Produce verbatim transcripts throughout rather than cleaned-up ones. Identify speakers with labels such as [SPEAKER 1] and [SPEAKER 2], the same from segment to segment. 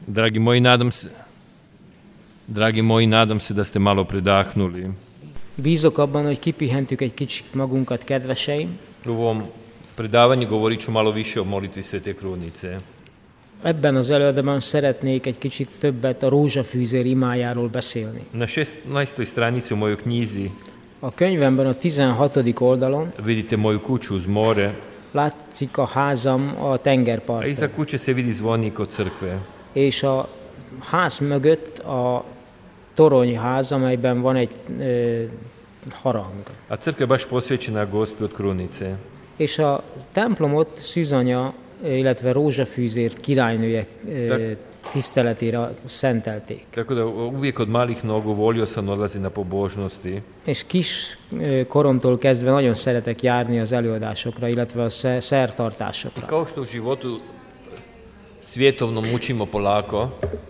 [SPEAKER 1] Dragi moji, nadam se, dragi moji, nadam se da ste malo predahnuli.
[SPEAKER 2] Bízok abban, hogy kipihentük egy kicsit magunkat, kedveseim.
[SPEAKER 1] U ovom predavanju govorit ću malo više o molitvi Svete Krunice.
[SPEAKER 2] Ebben az előadásban szeretnék egy kicsit többet a rózsafűzér imájáról beszélni.
[SPEAKER 1] Na šesnaestoj stranici u mojoj knjizi
[SPEAKER 2] A könyvemben a tizenhatodik oldalon
[SPEAKER 1] vidite moju kuću uz more,
[SPEAKER 2] látszik a házam a
[SPEAKER 1] a
[SPEAKER 2] tengerparton.
[SPEAKER 1] iza kuće se vidi zvonik od crkve.
[SPEAKER 2] És a ház mögött a toronyház, amelyben van egy ö, harang.
[SPEAKER 1] A crkva je baš posvećena Gospi od Krunice.
[SPEAKER 2] És a templomot Szűzanya, illetve rózsafűzér királynője ö, tiszteletére szentelték.
[SPEAKER 1] Tako da uvijek od malih nogu volio sam odlaziti na pobožnosti.
[SPEAKER 2] És kis ö, koromtól kezdve nagyon szeretek járni az előadásokra, illetve a sze- szertartásokra.
[SPEAKER 1] Kao što u životu svjetovnom učimo polako,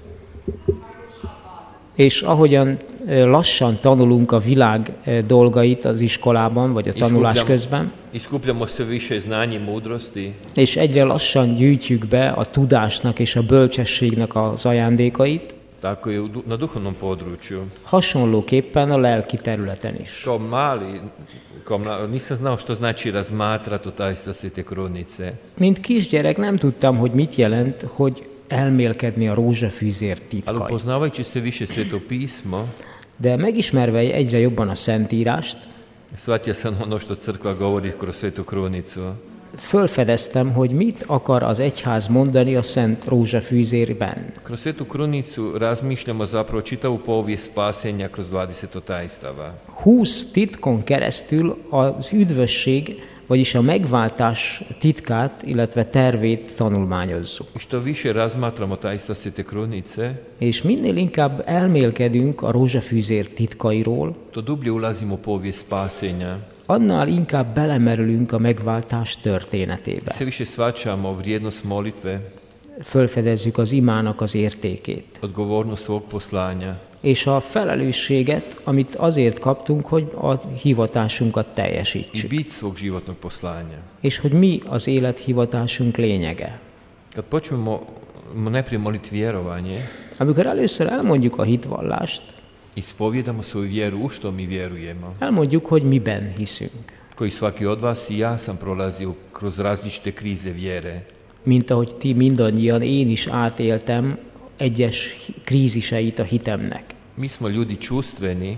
[SPEAKER 2] És ahogyan ö, lassan tanulunk a világ ö, dolgait az iskolában, vagy a tanulás
[SPEAKER 1] Iskupljam-
[SPEAKER 2] közben,
[SPEAKER 1] iskupljamo sve više znanja i mudrosti,
[SPEAKER 2] és egyre lassan gyűjtjük be a tudásnak és a bölcsességnek az ajándékait,
[SPEAKER 1] tako je u du- na duhovnom području.
[SPEAKER 2] hasonlóképpen a lelki területen is.
[SPEAKER 1] Kao mali, kao mla- nisam znao što znači razmatrati o tajstva Svete Krunice.
[SPEAKER 2] Mint kisgyerek nem tudtam, hogy mit jelent, hogy elmélkedni a rózsafűzér
[SPEAKER 1] Ali
[SPEAKER 2] titkait.
[SPEAKER 1] upoznavajući sve više Sveto pismo,
[SPEAKER 2] De megismerve egyre jobban a Szentírást,
[SPEAKER 1] shvatio sam ono što crkva govori kroz Svetu Krunicu.
[SPEAKER 2] fölfedeztem, hogy mit akar az egyház mondani a Szent Rózsafűzérben.
[SPEAKER 1] Kroz Svetu Krunicu razmišljamo zapravo čitavu povijest spasenja kroz dvadeset tajstava.
[SPEAKER 2] húsz titkon keresztül az üdvösség, vagyis a megváltás titkát, illetve tervét tanulmányozzuk.
[SPEAKER 1] I što više razmatramo tajstva Svete Krunice,
[SPEAKER 2] És minél inkább elmélkedünk a rózsafűzér titkairól,
[SPEAKER 1] to dublje ulazimo u povijest spasenja.
[SPEAKER 2] annál inkább belemerülünk a megváltás történetébe.
[SPEAKER 1] Sve više shvaćamo vrijednost molitve,
[SPEAKER 2] Fölfedezzük az imának az értékét,
[SPEAKER 1] odgovornost svog poslanja
[SPEAKER 2] és a felelősséget, amit azért kaptunk, hogy a hivatásunkat
[SPEAKER 1] i
[SPEAKER 2] teljesítsük,
[SPEAKER 1] bit svog životnog poslanja.
[SPEAKER 2] és hogy mi az élethivatásunk lényege.
[SPEAKER 1] Kad počnemo najprije moliti vjerovanje,
[SPEAKER 2] Amikor először elmondjuk a hitvallást,
[SPEAKER 1] ispovjedamo svoju vjeru u što mi vjerujemo.
[SPEAKER 2] elmondjuk, hogy miben hiszünk.
[SPEAKER 1] Koji svaki od vas i ja sam prolazio kroz različite krize vjere.
[SPEAKER 2] Mint ahogy ti mindannyian, én is átéltem egyes kríziseit a hitemnek.
[SPEAKER 1] Mi smo ljudi čustveni,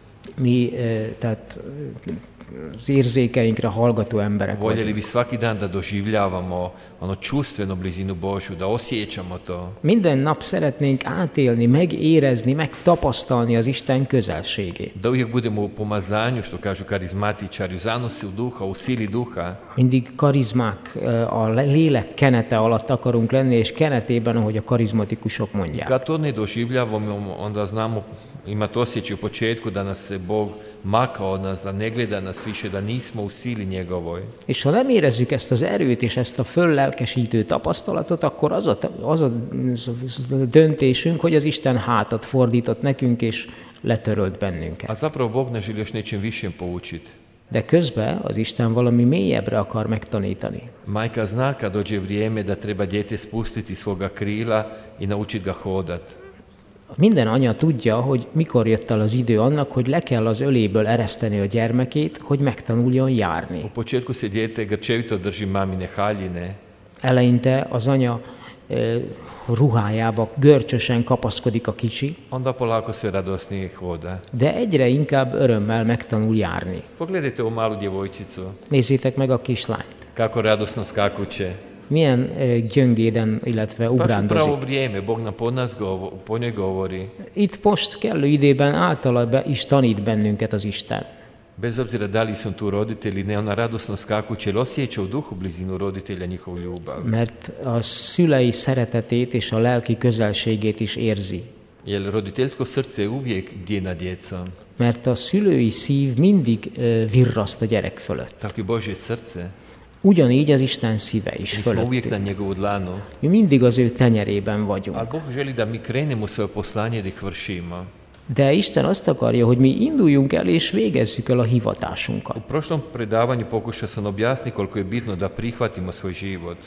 [SPEAKER 2] Mi, eh, tehát eh, az érzékeinkre hallgató emberek
[SPEAKER 1] voljeli
[SPEAKER 2] vagyunk.
[SPEAKER 1] bi svaki dan da doživljavamo ono čustvenu blizinu Božju, da osjećamo to.
[SPEAKER 2] Minden nap szeretnénk átélni, megérezni, megtapasztalni az Isten közelségét.
[SPEAKER 1] Da uvijek budemo u pomazanju, što kažu karizmatičari, u zanosi u duha, u sili duha.
[SPEAKER 2] Mindig karizmák, eh, a lélek kenete alatt akarunk lenni, és kenetében, ahogy a karizmatikusok mondják.
[SPEAKER 1] Kad to ne doživljavamo, onda znamo imati osjećaj u početku da nas se Bog maka od nas, da ne gleda nas više, da nismo u sili njegovoj.
[SPEAKER 2] És ha nem érezzük ezt az erőt és ezt a föllelkesítő tapasztalatot, akkor az a, az a döntésünk, hogy az Isten hátat fordított nekünk, és letörölt bennünket.
[SPEAKER 1] A zapravo Bog nas želi još nečem višem poučiti.
[SPEAKER 2] De közben az Isten valami mélyebbre akar megtanítani.
[SPEAKER 1] Majka zna kad dođe vrijeme da treba dijete spustiti svoga krila i naučiti ga hodat.
[SPEAKER 2] Minden anya tudja, hogy mikor jött el az idő annak, hogy le kell az öléből ereszteni a gyermekét, hogy megtanuljon
[SPEAKER 1] U
[SPEAKER 2] járni.
[SPEAKER 1] početku se dijete grčevito drži mamine haljine,
[SPEAKER 2] Eleinte az anya e, ruhájába görcsösen kapaszkodik a kicsi,
[SPEAKER 1] onda polako sve radosnije hoda.
[SPEAKER 2] de egyre inkább örömmel megtanul járni.
[SPEAKER 1] Pogledajte ovu malu djevojčicu,
[SPEAKER 2] Nézzétek meg a kislányt.
[SPEAKER 1] kako radosno skakuće.
[SPEAKER 2] Milyen e, gyöngéden, illetve
[SPEAKER 1] Baš u pravo
[SPEAKER 2] ugrándozik.
[SPEAKER 1] vrijeme, Bog nam po, nas govo, po njoj govori.
[SPEAKER 2] Itt most kellő időben általa be is tanít bennünket az Isten.
[SPEAKER 1] Bez obzira da li su tu roditelji, ne, ona radosno skakuće, jer osjeća u duhu blizinu roditelja njihovu ljubav.
[SPEAKER 2] Mert a szülei szeretetét és a lelki közelségét is érzi.
[SPEAKER 1] Jer roditeljsko srce uvijek bdije nad djecom.
[SPEAKER 2] Mert a szülői szív mindig e, virraszt a gyerek fölött.
[SPEAKER 1] Tako i Božje srce.
[SPEAKER 2] Ugyanígy az Isten szíve is
[SPEAKER 1] Mi smo uvijek na
[SPEAKER 2] fölöttünk.
[SPEAKER 1] njegovu dlanu.
[SPEAKER 2] Mi mindig az ő tenyerében vagyunk.
[SPEAKER 1] Ali Bog želi da mi krenemo svoje poslanje da ih vršimo.
[SPEAKER 2] De Isten azt akarja, hogy mi induljunk el és végezzük el a
[SPEAKER 1] U
[SPEAKER 2] hivatásunkat.
[SPEAKER 1] prošlom predavanju pokušao sam objasniti koliko je bitno da prihvatimo svoj život.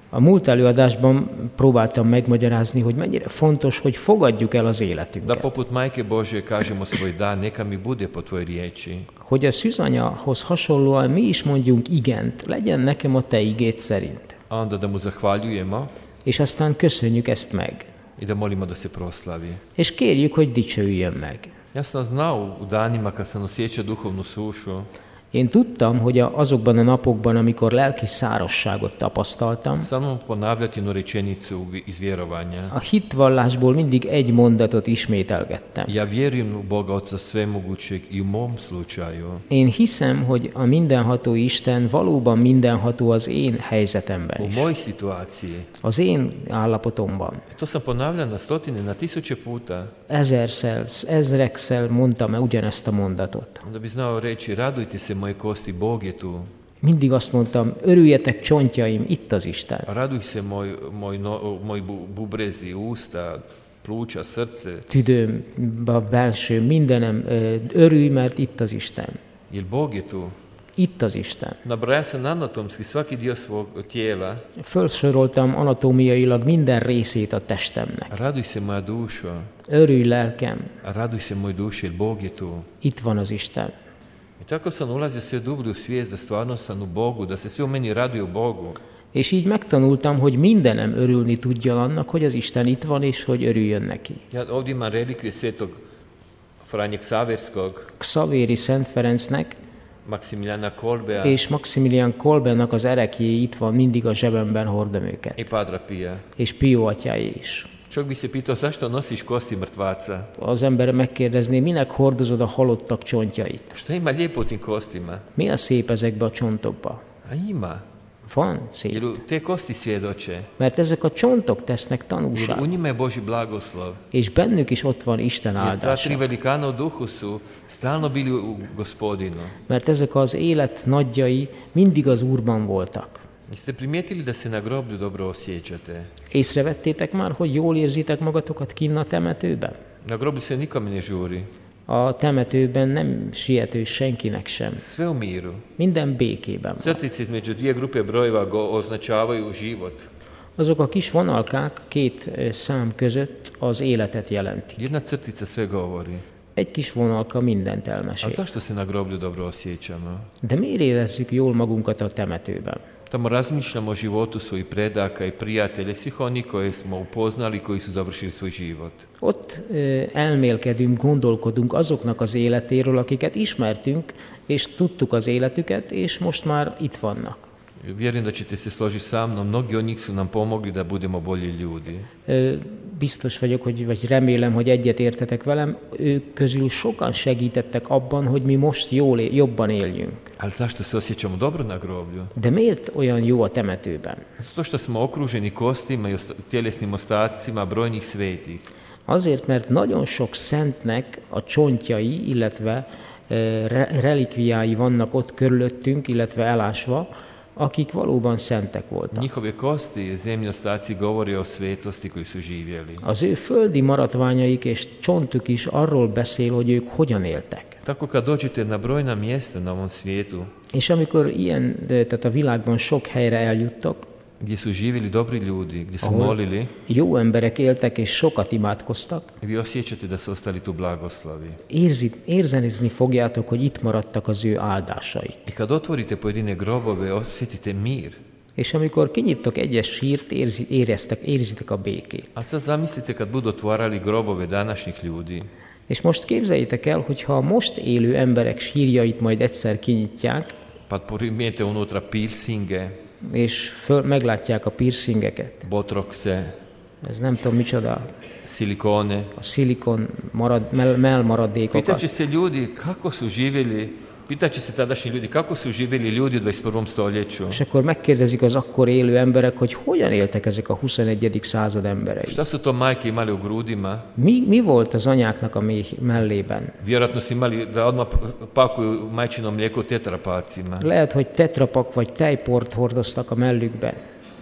[SPEAKER 2] A múlt előadásban próbáltam megmagyarázni, hogy mennyire fontos, hogy fogadjuk el az
[SPEAKER 1] Da
[SPEAKER 2] életünket.
[SPEAKER 1] poput Majke Božje kažemo svoj da, neka mi bude po tvojoj riječi.
[SPEAKER 2] Hogy a szűzanyahoz hasonlóan mi is mondjunk igent, legyen nekem a te igéd szerint.
[SPEAKER 1] A onda da mu zahvaljujemo
[SPEAKER 2] És aztán köszönjük ezt meg.
[SPEAKER 1] i da molimo da se proslavi.
[SPEAKER 2] És kérjük, hogy dicsőüljön meg.
[SPEAKER 1] Ja sam znao u danima kad sam osjećao duhovnu sušu,
[SPEAKER 2] Én tudtam, hogy a- azokban a napokban, amikor lelki szárosságot tapasztaltam,
[SPEAKER 1] sa mnom ponavljati jednu rečenicu iz vjerovanja.
[SPEAKER 2] a hitvallásból mindig egy mondatot ismételgettem.
[SPEAKER 1] Ja vjerujem u Boga Oca Svemogućeg i u mom slučaju.
[SPEAKER 2] Én hiszem, hogy a mindenható Isten valóban mindenható az én helyzetemben
[SPEAKER 1] U
[SPEAKER 2] is,
[SPEAKER 1] mojoj situaciji.
[SPEAKER 2] az én állapotomban.
[SPEAKER 1] To sam ponavljao na stotine, na tisuće puta.
[SPEAKER 2] Ezerszer, ezrekszer mondtam ugyanezt a mondatot.
[SPEAKER 1] Onda bi znao reći, radujte se moje kosti, Bog je tu.
[SPEAKER 2] Mindig azt mondtam, örüljetek csontjaim, itt az Isten.
[SPEAKER 1] Raduj se moj, moj, no, moj bu- bubrezi, usta, pluća, srce.
[SPEAKER 2] Tüdőm, a belső, mindenem, ö, örülj, mert itt az Isten.
[SPEAKER 1] Jer Bog je tu.
[SPEAKER 2] Itt az Isten.
[SPEAKER 1] Nabraja sam anatomski svaki dio svog tijela.
[SPEAKER 2] Felsoroltam anatómiailag minden részét a testemnek.
[SPEAKER 1] Raduj se moja dušo.
[SPEAKER 2] Örülj lelkem,
[SPEAKER 1] Raduj se moj duši, jer Bog je tu.
[SPEAKER 2] itt van az Isten.
[SPEAKER 1] I tako sam ulazio sve dublje u svijest da stvarno sam u Bogu, da se sve u meni raduje u Bogu.
[SPEAKER 2] És így megtanultam, hogy mindenem örülni tudjon annak, hogy az Isten itt van, és hogy örüljön neki.
[SPEAKER 1] Ja ovdje imam relikvije svetog Franjeg Saverskog,
[SPEAKER 2] Xavéri Szent Ferencnek
[SPEAKER 1] Maksimiljana Kolbea
[SPEAKER 2] és Maximilian Kolbennak az erekjé itt van, mindig a zsebemben hordom őket.
[SPEAKER 1] i Padra Pija.
[SPEAKER 2] És Pio atyáé is.
[SPEAKER 1] Čovjek bi se pitao zašto nosiš kosti mrtvaca?
[SPEAKER 2] Az ember megkérdezné, minek hordozod a halottak csontjait?
[SPEAKER 1] Šta ima lijepo u tim kostima?
[SPEAKER 2] Mi a szép ezekbe a csontokba?
[SPEAKER 1] A ima.
[SPEAKER 2] Van szép.
[SPEAKER 1] Jer u- te kosti svjedoče.
[SPEAKER 2] Mert ezek a csontok tesznek
[SPEAKER 1] Jer
[SPEAKER 2] tanúság.
[SPEAKER 1] u njima je Božji blagoslov.
[SPEAKER 2] És bennük is ott van Isten
[SPEAKER 1] Jer ta tri
[SPEAKER 2] áldása.
[SPEAKER 1] velikana u duhu su stalno bili u Gospodinu.
[SPEAKER 2] Mert ezek az élet nagyjai mindig az Úrban voltak.
[SPEAKER 1] Jeste primijetili da se na groblju dobro osjećate?
[SPEAKER 2] Észrevettétek már, hogy jól érzitek magatokat kinn a temetőben?
[SPEAKER 1] Na groblju se nikome ne žuri.
[SPEAKER 2] A temetőben nem siető senkinek sem.
[SPEAKER 1] Sve u miru.
[SPEAKER 2] Minden békében van.
[SPEAKER 1] Crtice između dvije grupe brojeva go označavaju život.
[SPEAKER 2] Azok a kis vonalkák két ö, szám között az életet jelentik.
[SPEAKER 1] Jedna crtica sve govori.
[SPEAKER 2] Egy kis vonalka mindent
[SPEAKER 1] A
[SPEAKER 2] elmesél.
[SPEAKER 1] zašto se na groblju dobro osjećamo?
[SPEAKER 2] De miért érezzük jól magunkat a temetőben?
[SPEAKER 1] Tamo razmišljamo o životu svojih predaka i prijatelja, svih onih koje smo upoznali, koji su završili svoj život.
[SPEAKER 2] Ott ö, elmélkedünk, gondolkodunk azoknak az életéről, akiket ismertünk, és tudtuk az életüket, és most már itt vannak.
[SPEAKER 1] Vjerujem da ćete se složiti sa mnom, mnogi od njih su nam pomogli da budemo bolji ljudi.
[SPEAKER 2] Ö, Biztos vagyok, hogy, vagy remélem, hogy egyet értetek velem, ők közül sokan segítettek abban, hogy mi most jól, é- jobban éljünk.
[SPEAKER 1] Ali zašto se osjećamo dobro na groblju?
[SPEAKER 2] De miért olyan jó a temetőben?
[SPEAKER 1] Zato što smo okruženi kostima i osta- tjelesnim ostacima brojnih svetih.
[SPEAKER 2] Azért, mert nagyon sok szentnek a csontjai, illetve ö, re- relikviái vannak ott körülöttünk, illetve elásva, akik valóban szentek voltak.
[SPEAKER 1] Njihove kosti, zemlji ostaci govore o svetosti koji su živjeli.
[SPEAKER 2] Az ő földi maradványaik és csontuk is arról beszél, hogy ők hogyan éltek.
[SPEAKER 1] Tako kad dođete na brojna mjesta na ovom svijetu,
[SPEAKER 2] És amikor ilyen, ö, tehát a világban sok helyre eljuttak,
[SPEAKER 1] gdje su živjeli dobri ljudi, gdje su
[SPEAKER 2] Ahol-
[SPEAKER 1] molili,
[SPEAKER 2] jó emberek éltek és sokat imádkoztak,
[SPEAKER 1] vi osjećate da su ostali tu blagoslovi.
[SPEAKER 2] érzi, érzenizni fogjátok, hogy itt maradtak az ő áldásai.
[SPEAKER 1] I kad otvorite pojedine grobove, osjetite mir.
[SPEAKER 2] És amikor kinyittok egyes sírt, érzi, éreztek, érzitek a békét.
[SPEAKER 1] A sad zamislite kad budu otvarali grobove današnjih ljudi.
[SPEAKER 2] És most képzeljétek el, hogy ha a most élő emberek sírjait majd egyszer kinyitják,
[SPEAKER 1] Pa primijete unutra piercinge,
[SPEAKER 2] és föl, meglátják a piercingeket,
[SPEAKER 1] botrokse,
[SPEAKER 2] ez nem tudom micsoda,
[SPEAKER 1] silikone.
[SPEAKER 2] a szilikon marad, mell, mellmaradékokat,
[SPEAKER 1] Pitaće se ljudi kako su živjeli, pitaće se tadašnji ljudi kako su živjeli ljudi u dvadeset prvom stoljeću.
[SPEAKER 2] és akkor megkérdezik az akkor élő emberek, hogy hogyan éltek ezek a huszonegyedik század emberei.
[SPEAKER 1] Šta su to majke imali u grudima?
[SPEAKER 2] Mi, mi volt az anyáknak a méh mellében?
[SPEAKER 1] Vjerojatno su imali da odmah pakuju majčino mlijeko tetrapacima.
[SPEAKER 2] Lehet, hogy tetrapak vagy tejport hordoztak a mellükben.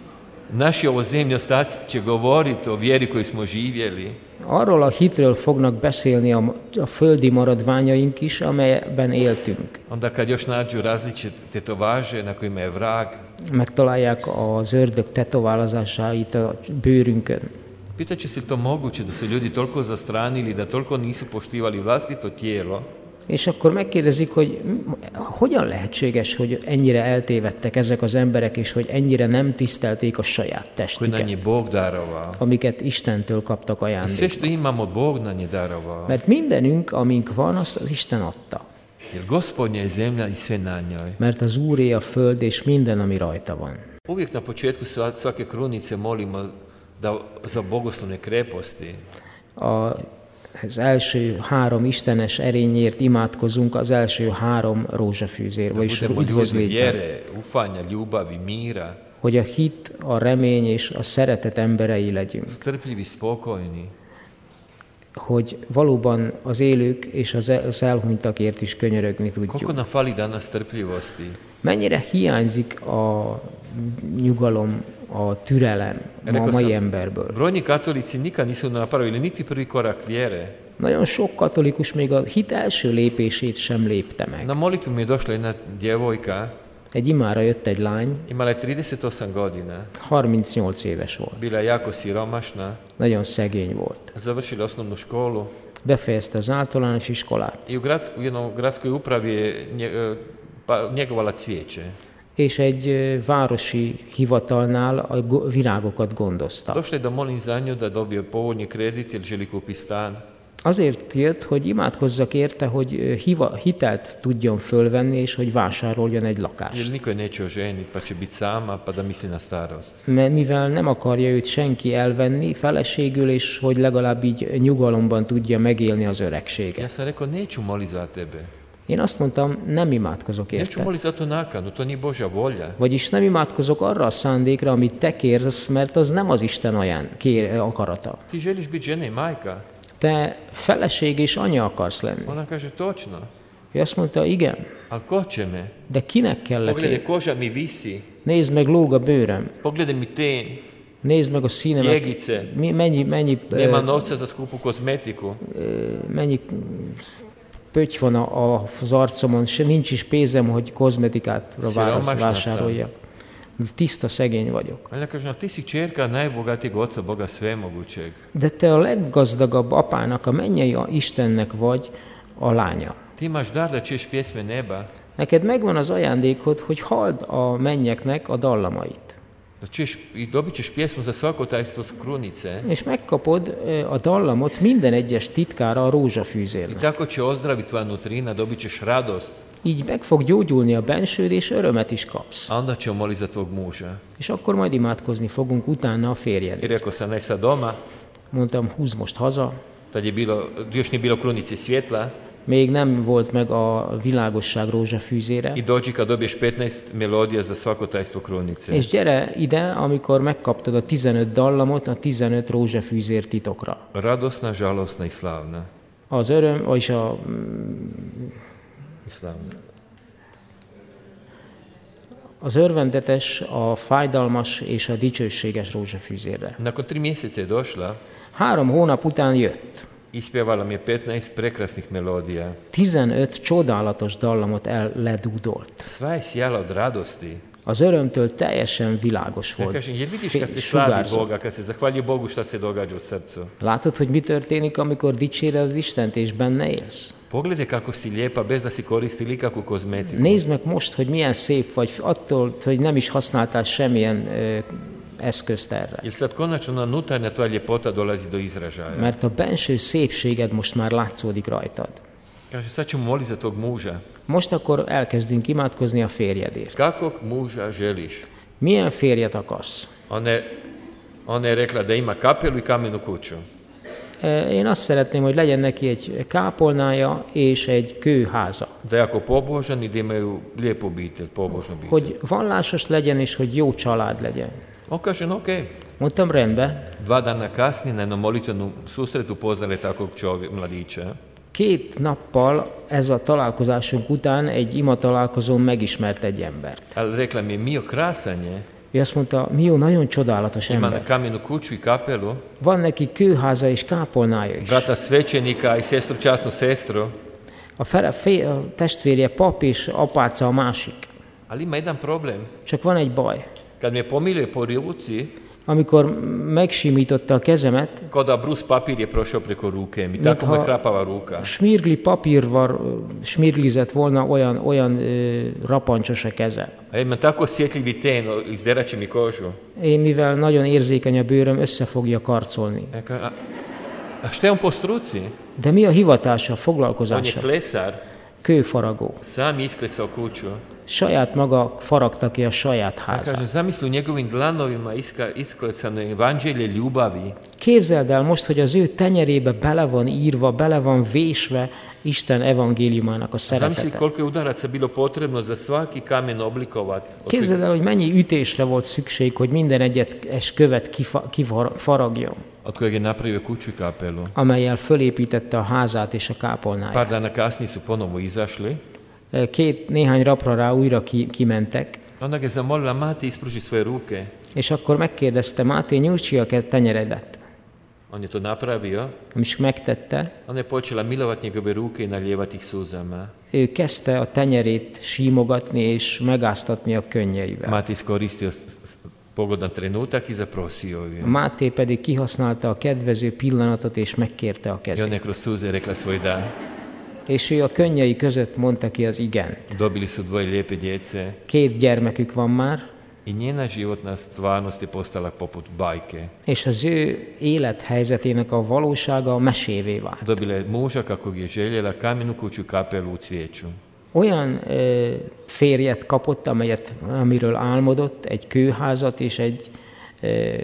[SPEAKER 1] Naši ovozemni ostaci će govoriti o vjeri koju smo živjeli.
[SPEAKER 2] Arról a hitről fognak beszélni a, a földi maradványaink is, amelyben éltünk.
[SPEAKER 1] Onda kad još nađu različite tetovaže na kojima je vrag,
[SPEAKER 2] Megtalálják az ördög tetoválozásait a bőrünkön.
[SPEAKER 1] pitat će se to moguće da su ljudi toliko zastranili, da toliko nisu poštivali vlastito tijelo,
[SPEAKER 2] És akkor megkérdezik, hogy hogyan lehetséges, hogy ennyire eltévedtek ezek az emberek, és hogy ennyire nem tisztelték a saját
[SPEAKER 1] koje nam je
[SPEAKER 2] testüket,
[SPEAKER 1] Bog darovao.
[SPEAKER 2] amiket Istentől kaptak
[SPEAKER 1] I sve
[SPEAKER 2] ajándékba.
[SPEAKER 1] što imamo, Bog nam je darovao.
[SPEAKER 2] Mert mindenünk, amink van, azt az Isten adta.
[SPEAKER 1] Jer Gospodnja je zemlja i sve na njoj.
[SPEAKER 2] Mert az Úré a föld, és minden, ami rajta van.
[SPEAKER 1] Uvijek na početku svake krunice molimo da, za bogoslovne kreposti.
[SPEAKER 2] A, az első három istenes erényért imádkozunk, az első három rózsafűzér,
[SPEAKER 1] Da
[SPEAKER 2] vagyis
[SPEAKER 1] budemo ljudi
[SPEAKER 2] üdvözlétben.
[SPEAKER 1] vjere, ufanja, ljubavi, mira,
[SPEAKER 2] Hogy a hit, a remény és a szeretet emberei legyünk.
[SPEAKER 1] strpljivi, spokojni.
[SPEAKER 2] Hogy valóban az élők és az el- az elhunytakért is könyörögni
[SPEAKER 1] Koliko
[SPEAKER 2] tudjuk.
[SPEAKER 1] nam fali danas strpljivosti?
[SPEAKER 2] Mennyire hiányzik a nyugalom, a türelem a
[SPEAKER 1] Rekao
[SPEAKER 2] mai
[SPEAKER 1] sam,
[SPEAKER 2] emberből.
[SPEAKER 1] brojni katolici nikad nisu napravili niti prvi korak vjere.
[SPEAKER 2] Nagyon sok katolikus még a hit első lépését sem lépte meg.
[SPEAKER 1] Na molitvu mi je došla jedna djevojka,
[SPEAKER 2] Egy imára jött egy lány,
[SPEAKER 1] imala je trideset osam godina,
[SPEAKER 2] harmincnyolc éves volt.
[SPEAKER 1] bila je jako siromašna,
[SPEAKER 2] Nagyon szegény volt.
[SPEAKER 1] završila osnovnu školu
[SPEAKER 2] Befejezte az általános iskolát,
[SPEAKER 1] i u, grad, u jednoj gradskoj upravi je nje, e, pa, njegovala cvijeće.
[SPEAKER 2] és egy ö, városi hivatalnál a go- virágokat gondozta.
[SPEAKER 1] Došla je da molim za nju da dobije povoljni kredit jer želi kupiti stan.
[SPEAKER 2] Azért jött, hogy imádkozzak érte, hogy ö, hiva, hitelt tudjon fölvenni, és hogy vásároljon egy
[SPEAKER 1] Jer
[SPEAKER 2] lakást.
[SPEAKER 1] niko je neće oženiti pa će biti sama pa da misli na starost.
[SPEAKER 2] Mert mivel nem akarja őt senki elvenni feleségül, és hogy legalább így nyugalomban tudja megélni az
[SPEAKER 1] Ja
[SPEAKER 2] öregséget.
[SPEAKER 1] sam rekao, neću moliti za tebe.
[SPEAKER 2] Én azt mondtam, nem imádkozok
[SPEAKER 1] Neću
[SPEAKER 2] érte.
[SPEAKER 1] moliti za tu nakanu, to nije Božja volja.
[SPEAKER 2] Vagyis nem imádkozok arra a szándékra, amit te kérsz, mert az nem az Isten aján, kér, akarata.
[SPEAKER 1] Ti želiš biti žena i majka?
[SPEAKER 2] Te feleség és anya akarsz lenni.
[SPEAKER 1] Ona kaže, točno.
[SPEAKER 2] Ő azt mondta, igen,
[SPEAKER 1] Ali ko će me?
[SPEAKER 2] de kinek kellek
[SPEAKER 1] Pogledaj,
[SPEAKER 2] én?
[SPEAKER 1] koža mi visi.
[SPEAKER 2] Nézd meg, lóg a bőröm.
[SPEAKER 1] Pogledaj mi ten.
[SPEAKER 2] Nézd meg a színemet.
[SPEAKER 1] Jegice.
[SPEAKER 2] Mi, mennyi, mennyi,
[SPEAKER 1] Nema
[SPEAKER 2] ö,
[SPEAKER 1] novca za skupu kozmetiku.
[SPEAKER 2] mennyi pötty van a- az arcomon, se nincs is pénzem, hogy kozmetikát
[SPEAKER 1] Siromašna
[SPEAKER 2] vásároljak. Tiszta szegény vagyok.
[SPEAKER 1] Ali ja kažem, a ti si čerka najbogatijeg oca Boga svemogućeg.
[SPEAKER 2] De te a leggazdagabb apának, a mennyei Istennek vagy a lánya.
[SPEAKER 1] Ti imaš dar da čuješ pjesme neba,
[SPEAKER 2] Neked megvan az ajándékod, hogy halld a mennyeknek a dallamait.
[SPEAKER 1] da čuješ i dobit ćeš pjesmu za svako tajstvo s krunice.
[SPEAKER 2] És megkapod ö, a dallamot minden egyes titkára a
[SPEAKER 1] I
[SPEAKER 2] rózsafűzérnek.
[SPEAKER 1] tako će ozdraviti tvoja nutrina, dobit ćeš radost.
[SPEAKER 2] Így meg fog gyógyulni a bensőd, és örömet is kapsz.
[SPEAKER 1] A onda ćemo moliti za tvog muža.
[SPEAKER 2] És akkor majd imádkozni fogunk utána a
[SPEAKER 1] I
[SPEAKER 2] férjedért.
[SPEAKER 1] rekao sam, ne sad doma,
[SPEAKER 2] Mondtam, húzd most haza.
[SPEAKER 1] tad je bilo, još nije bilo krunice svjetla,
[SPEAKER 2] Még nem volt meg a világosság rózsafűzére.
[SPEAKER 1] i dođi kad dobiješ petnaest melodija za svako tajstvo krunice.
[SPEAKER 2] És gyere ide, amikor megkaptad a tizenöt dallamot, a tizenöt rózsafűzér titokra.
[SPEAKER 1] Radosna, žalosna i slavna.
[SPEAKER 2] Az öröm, vagyis a,
[SPEAKER 1] I slavna.
[SPEAKER 2] az örvendetes, a fájdalmas és a dicsőséges rózsafűzérre.
[SPEAKER 1] Nakon tri mjeseca je došla,
[SPEAKER 2] Három hónap után jött.
[SPEAKER 1] ispjevala mi je petnaest prekrasnih melodija.
[SPEAKER 2] tizenöt csodálatos dallamot el ledúdolt.
[SPEAKER 1] Sva je sjala od radosti.
[SPEAKER 2] Az örömtől teljesen világos
[SPEAKER 1] Ja
[SPEAKER 2] volt.
[SPEAKER 1] kažem, jer vidiš kad se
[SPEAKER 2] Fe-
[SPEAKER 1] slavi
[SPEAKER 2] sugárzott.
[SPEAKER 1] Boga, kad se zahvaljuje Bogu šta se događa u srcu.
[SPEAKER 2] Látod, hogy mi történik, amikor dicséred az Istent és benne élsz?
[SPEAKER 1] Pogledaj kako si lijepa bez da si koristi nikakvu kozmetiku.
[SPEAKER 2] Nézd meg most, hogy milyen szép vagy, attól, hogy nem is használtál semmilyen ö, eszközt erre.
[SPEAKER 1] Jer sad konačno ona nutarnja tvoja ljepota dolazi do izražaja.
[SPEAKER 2] Mert a benső szépséged most már látszódik rajtad.
[SPEAKER 1] Kaže, sad ćemo moliti za tog muža.
[SPEAKER 2] Most akkor elkezdünk imádkozni a férjedért.
[SPEAKER 1] Kakvog muža želiš?
[SPEAKER 2] Milyen férjet akarsz?
[SPEAKER 1] Ona je, ona je rekla da ima kapelu i kamenu kuću.
[SPEAKER 2] E, Én azt szeretném, hogy legyen neki egy kápolnája és egy kőháza.
[SPEAKER 1] Da je jako pobožan i da imaju lijepu obitelj, pobožnu obitelj.
[SPEAKER 2] Hogy vallásos legyen és hogy jó család legyen.
[SPEAKER 1] On kaže, no okej.
[SPEAKER 2] Mondtam, rendben.
[SPEAKER 1] Dva dana kasnije na jednom molitvenom susretu poznali takvog čovjek, mladića.
[SPEAKER 2] Két nappal ez a találkozásunk után egy ima találkozón megismert egy embert.
[SPEAKER 1] Ali rekla mi je, Mio, krasan je.
[SPEAKER 2] Ő azt mondta, Mio nagyon csodálatos
[SPEAKER 1] Ima
[SPEAKER 2] ember.
[SPEAKER 1] kamenu kuću i kapelu,
[SPEAKER 2] Van neki kőháza és kápolnája is.
[SPEAKER 1] brata svećenika i sestru, časnu sestru,
[SPEAKER 2] A, fele, fé, a testvérje pap és apáca a másik.
[SPEAKER 1] ali ima jedan problem.
[SPEAKER 2] Csak van egy baj.
[SPEAKER 1] Kad me pomiluje po ruci,
[SPEAKER 2] Amikor megsimította a kezemet,
[SPEAKER 1] kao da brus papir je prošao preko ruke mi, tako me hrapava ruka.
[SPEAKER 2] smirgli papírval smirglizett volna, olyan, olyan ö, rapancsos a keze.
[SPEAKER 1] A imam tako osjetljivi ten, izderat će mi kožu.
[SPEAKER 2] Én, mivel nagyon érzékeny a bőröm, össze fogja karcolni.
[SPEAKER 1] Ja ka- A, a šta je on po struci?
[SPEAKER 2] De mi a hivatása,
[SPEAKER 1] On je
[SPEAKER 2] foglalkozása?
[SPEAKER 1] klesar,
[SPEAKER 2] Kőfaragó.
[SPEAKER 1] sam je isklesao kuću.
[SPEAKER 2] Saját maga faragta ki a saját
[SPEAKER 1] Ja
[SPEAKER 2] házát.
[SPEAKER 1] kažem, zamisli u njegovim dlanovima iska, isklesano evanđelje ljubavi.
[SPEAKER 2] Képzeld el most, hogy az ő tenyerébe bele van írva, bele van vésve Isten evangéliumának a
[SPEAKER 1] Zamisli
[SPEAKER 2] szeretete.
[SPEAKER 1] koliko je udaraca bilo potrebno za svaki kamen oblikovat.
[SPEAKER 2] Képzeld el, hogy mennyi ütésre volt szükség, hogy minden egyet es követ kifa, kifaragjon,
[SPEAKER 1] Od kojeg je napravio kuću i kapelu.
[SPEAKER 2] amelyel fölépítette a házát és a kápolnáját.
[SPEAKER 1] Par dana kasnije su ponovo izašli.
[SPEAKER 2] Két, néhány rapra rá újra ki, kimentek,
[SPEAKER 1] Onda ga je zamolila, Mati, ispruži svoje ruke.
[SPEAKER 2] és akkor megkérdezte, Máté, nyújts ki a ke- tenyeredet.
[SPEAKER 1] On je to napravio.
[SPEAKER 2] És megtette,
[SPEAKER 1] Ona je počela milovat njegove ruke i naljevati ih suzama.
[SPEAKER 2] ő kezdte a tenyerét símogatni és megáztatni a könnyeivel.
[SPEAKER 1] Mati iskoristio s- s- pogodan trenutak i zaprosio ju.
[SPEAKER 2] Máté pedig kihasználta a kedvező pillanatot és megkérte a
[SPEAKER 1] I ona
[SPEAKER 2] kezét.
[SPEAKER 1] je kroz suze rekla svoj da.
[SPEAKER 2] És ő a könnyei között mondta ki az igent.
[SPEAKER 1] Dobili su dvoje lijepe djece
[SPEAKER 2] Két gyermekük van már,
[SPEAKER 1] i njena životna stvarnost je postala poput bajke.
[SPEAKER 2] és az ő élethelyzetének a valósága mesévé vált.
[SPEAKER 1] Dobila je muža kakvog je željela, kamenu kuću, kapelu u cvijeću.
[SPEAKER 2] Olyan ö, férjet kapott, amelyet, amiről álmodott, egy kőházat és egy ö,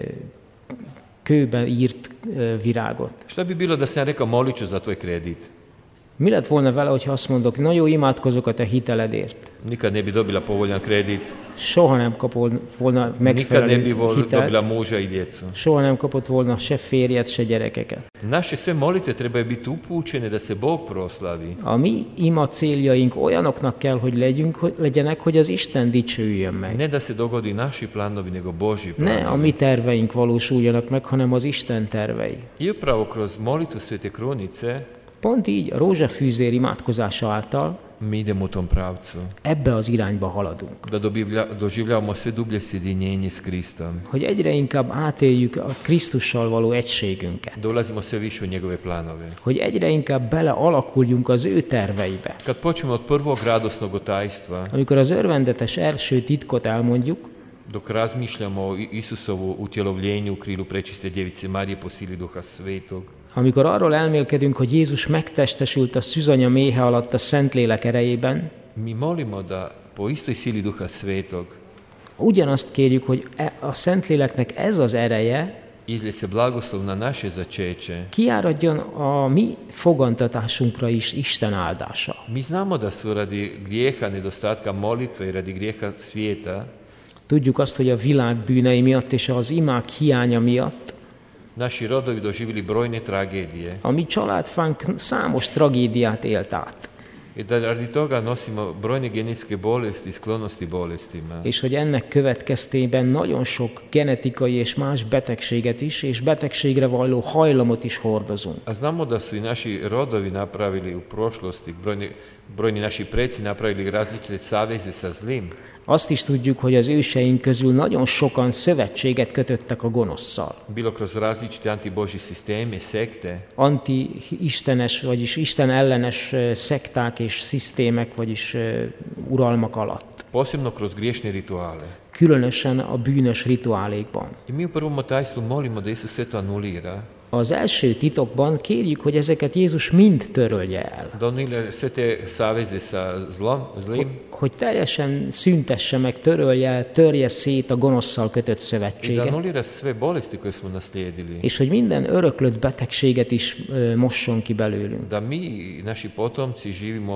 [SPEAKER 2] kőben írt ö, virágot.
[SPEAKER 1] Šta bi bilo da sam ja rekao, molit ću za tvoj kredit?
[SPEAKER 2] Mi lett volna vele, hogyha azt mondok, na jó, imádkozok a te hiteledért.
[SPEAKER 1] Nikad ne bi dobila povoljan kredit,
[SPEAKER 2] Soha nem kapott volna
[SPEAKER 1] nikad ne bi
[SPEAKER 2] megfelelő
[SPEAKER 1] vol- dobila
[SPEAKER 2] hitelt,
[SPEAKER 1] muža i djecu.
[SPEAKER 2] soha nem kapott volna se férjet, se gyerekeket.
[SPEAKER 1] Naše sve molitve trebaju biti upućene da se Bog proslavi.
[SPEAKER 2] A mi ima céljaink olyanoknak kell, hogy legyünk, hogy legyenek, hogy az Isten dicsőjön meg.
[SPEAKER 1] Ne da se dogodi naši planovi, nego Božji
[SPEAKER 2] Ne a
[SPEAKER 1] planovi.
[SPEAKER 2] mi terveink valósuljanak meg, hanem az Isten tervei.
[SPEAKER 1] I upravo kroz molitvu Svete Krunice
[SPEAKER 2] Pont így a rózsafűzér imádkozása által
[SPEAKER 1] mi idemo u tom pravcu.
[SPEAKER 2] ebbe az irányba haladunk.
[SPEAKER 1] Da dobivlja- doživljavamo sve dublje sjedinjenje s Kristom.
[SPEAKER 2] Hogy egyre inkább átéljük a Krisztussal való egységünket.
[SPEAKER 1] Da ulazimo sve više u njegove planove.
[SPEAKER 2] Hogy egyre inkább belealakuljunk az ő terveibe.
[SPEAKER 1] Kad počnemo od prvog radosnog otajstva,
[SPEAKER 2] Amikor az örvendetes első titkot elmondjuk,
[SPEAKER 1] dok razmišljamo o Isusovu utjelovljenju u krilu prečiste djevice Marije po sili Duha Svetog,
[SPEAKER 2] amikor arról elmélkedünk, hogy Jézus megtestesült a szűzanya méhe alatt a Szentlélek erejében,
[SPEAKER 1] mi molimo da po istoj sili Duha Svetog
[SPEAKER 2] ugyanazt kérjük, hogy e- a Szentléleknek ez az ereje
[SPEAKER 1] izlije se blagoslov na naše začeće.
[SPEAKER 2] kiáradjon a mi fogantatásunkra is Isten áldása.
[SPEAKER 1] Mi znamo da su radi grijeha, nedostatka molitve i radi grijeha svijeta
[SPEAKER 2] Tudjuk azt, hogy a világ bűnei miatt és az imák hiánya miatt
[SPEAKER 1] naši rodovi doživjeli brojne tragedije
[SPEAKER 2] a mi családfánk számos tragédiát élt át.
[SPEAKER 1] i da radi toga nosimo brojne genetske bolesti i sklonosti bolestima.
[SPEAKER 2] És hogy ennek következtében nagyon sok genetikai és más betegséget is, és betegségre valló hajlamot is hordozunk.
[SPEAKER 1] A znamo da su i naši rodovi napravili u prošlosti, brojni, brojni naši preci napravili različite saveze sa zlim.
[SPEAKER 2] Azt is tudjuk, hogy az őseink közül nagyon sokan szövetséget kötöttek a gonoszszal.
[SPEAKER 1] Bilo kroz različite antibožje sisteme, sekte,
[SPEAKER 2] Anti-istenes, vagyis Isten ellenes ö, szekták és szisztémek, vagyis ö, uralmak alatt.
[SPEAKER 1] posebno kroz griješne rituale.
[SPEAKER 2] Különösen a bűnös rituálékban.
[SPEAKER 1] I mi u prvom otajstvu molimo da Isus sve to anulira,
[SPEAKER 2] Az első titokban kérjük, hogy ezeket Jézus mind törölje el.
[SPEAKER 1] da anulira sve te saveze sa zlom, zlim
[SPEAKER 2] Hogy teljesen szüntesse meg, törölje el, törje szét a gonoszszal kötött
[SPEAKER 1] i da
[SPEAKER 2] szövetséget.
[SPEAKER 1] anulira sve bolesti koje smo naslijedili.
[SPEAKER 2] És hogy minden öröklött betegséget is ö, mosson ki belőlünk.
[SPEAKER 1] Da mi, naši potomci, živimo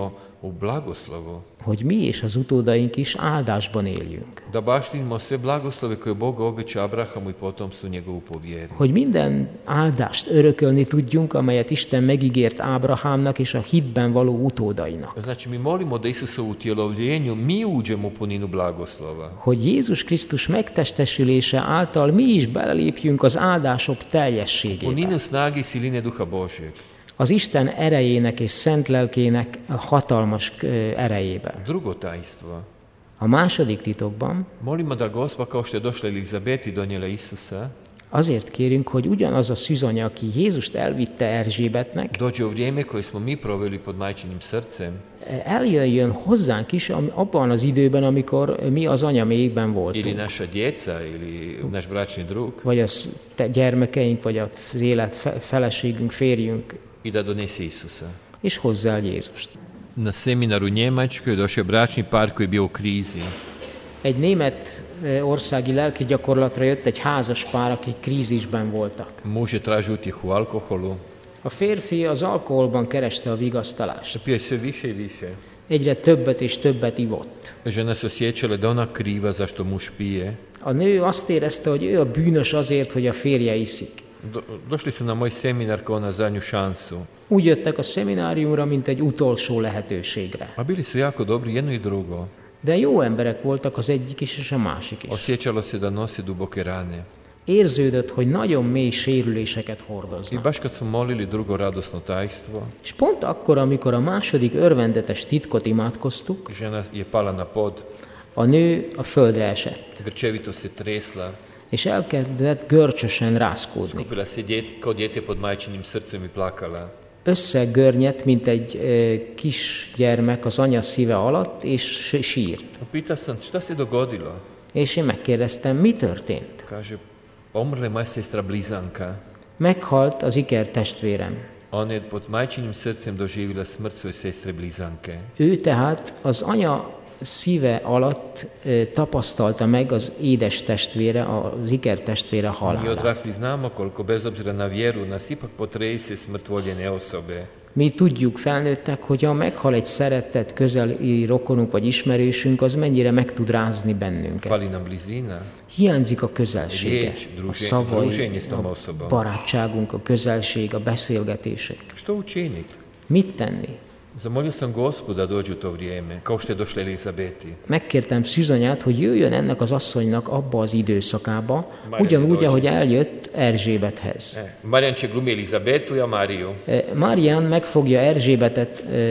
[SPEAKER 1] u blagoslovu.
[SPEAKER 2] Hogy mi és az utódaink is áldásban éljünk.
[SPEAKER 1] Da baštinimo sve blagoslove koje Bog obeća Abrahamu i potomstvu njegovu po vjeri.
[SPEAKER 2] Hogy minden áldást örökölni tudjunk, amelyet Isten megígért Ábrahámnak és a hitben való utódainak.
[SPEAKER 1] Znači mi molimo da Isusovu utjelovljenju mi uđemo u puninu blagoslova.
[SPEAKER 2] Hogy Jézus Krisztus megtestesülése által mi is belelépjünk az áldások teljességébe.
[SPEAKER 1] Puninu snage i siline Duha Božjeg.
[SPEAKER 2] Az Isten erejének és szent lelkének hatalmas erejébe.
[SPEAKER 1] Drugo tajstvo.
[SPEAKER 2] A második titokban
[SPEAKER 1] Molimo da Gospa, kao što je došla Elizabeti i donijela Isusa,
[SPEAKER 2] azért kérünk, hogy ugyanaz a szűzanya, aki Jézust elvitte Erzsébetnek,
[SPEAKER 1] dođe u vrijeme koje smo mi proveli pod majčinim srcem,
[SPEAKER 2] eljöjjön hozzánk is abban az időben, amikor mi az anyamékben
[SPEAKER 1] ili
[SPEAKER 2] voltunk.
[SPEAKER 1] naša djeca, ili naš bračni drug,
[SPEAKER 2] Vagy a gyermekeink, vagy az élet fe- feleségünk, férjünk,
[SPEAKER 1] i da donese Isusa.
[SPEAKER 2] és hozzá el Jézust.
[SPEAKER 1] Na seminaru u Njemačkoj došao je bračni par koji je bio u krizi.
[SPEAKER 2] Egy német eh, országi lelki gyakorlatra jött egy házas pár, akik krízisben voltak.
[SPEAKER 1] Muž je tražio utjehu u alkoholu,
[SPEAKER 2] A férfi az alkoholban kereste a vigasztalást.
[SPEAKER 1] pio je sve više i više.
[SPEAKER 2] Egyre többet és többet ivott.
[SPEAKER 1] Žena se osjećala da ona kriva zašto muž pije.
[SPEAKER 2] A nő azt érezte, hogy ő a bűnös azért, hogy a férje iszik.
[SPEAKER 1] Do, došli su na moj seminar kao na zadnju šansu.
[SPEAKER 2] Úgy jöttek a szemináriumra, mint egy utolsó lehetőségre.
[SPEAKER 1] A bili su jako dobri, jedno i drugo.
[SPEAKER 2] De jó emberek voltak az egyik is és a másik is.
[SPEAKER 1] Osjećalo se da nose duboke rane.
[SPEAKER 2] Érződött, hogy nagyon mély sérüléseket
[SPEAKER 1] I
[SPEAKER 2] hordoznak.
[SPEAKER 1] baš kad smo molili drugo radosno tajstvo,
[SPEAKER 2] És pont akkor, amikor a második örvendetes titkot imádkoztuk,
[SPEAKER 1] žena je pala na pod,
[SPEAKER 2] a nő a földre esett,
[SPEAKER 1] grčevito se tresla,
[SPEAKER 2] és elkezdett görcsösen rázkódni.
[SPEAKER 1] skupila se djet, kao dijete pod majčinim srcem i plakala.
[SPEAKER 2] Összegörnyedt, mint egy e, kis gyermek az anya szíve alatt, és s- sírt.
[SPEAKER 1] Pitao sam, šta se dogodilo?
[SPEAKER 2] És én megkérdeztem, mi történt?
[SPEAKER 1] Kaže, umrla je moja sestra blizanka.
[SPEAKER 2] Meghalt az iker testvérem.
[SPEAKER 1] Ona je pod majčinim srcem doživjela smrt svoje sestre blizanke.
[SPEAKER 2] Ő tehát az anya szíve alatt e, tapasztalta meg az édes testvére, az iker testvére
[SPEAKER 1] Mi
[SPEAKER 2] halálát.
[SPEAKER 1] odrasli znamo koliko bez obzira na vjeru nas ipak potrese smrt voljene osobe.
[SPEAKER 2] Mi tudjuk, felnőttek, hogy ha meghal egy szeretett közeli rokonunk vagy ismerősünk, az mennyire meg tud rázni bennünket.
[SPEAKER 1] Fali nam blizina,
[SPEAKER 2] Hiányzik a közelsége,
[SPEAKER 1] riječ,
[SPEAKER 2] a
[SPEAKER 1] druže,
[SPEAKER 2] szavai,
[SPEAKER 1] druženje s tom
[SPEAKER 2] a
[SPEAKER 1] osobom.
[SPEAKER 2] barátságunk, a közelség, a beszélgetések.
[SPEAKER 1] Što učiniti?
[SPEAKER 2] Mit tenni?
[SPEAKER 1] Zamolio sam Gospu da dođe u to vrijeme, kao što je došla Elizabeti.
[SPEAKER 2] Megkértem Szűzanyát, hogy jöjjön ennek az asszonynak abba az időszakába,
[SPEAKER 1] Már
[SPEAKER 2] ugyanúgy,
[SPEAKER 1] dolgozik.
[SPEAKER 2] ahogy eljött Erzsébethez.
[SPEAKER 1] E, Marijan će glumi Elizabetu, ja Mariju.
[SPEAKER 2] E, Márián meg fogja Erzsébetet e,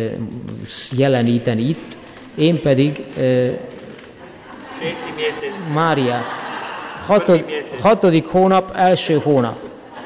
[SPEAKER 2] jeleníteni itt, én pedig e,
[SPEAKER 1] Šesti mjesec.
[SPEAKER 2] Máriát. Hatod, hatodik hónap, első hónap.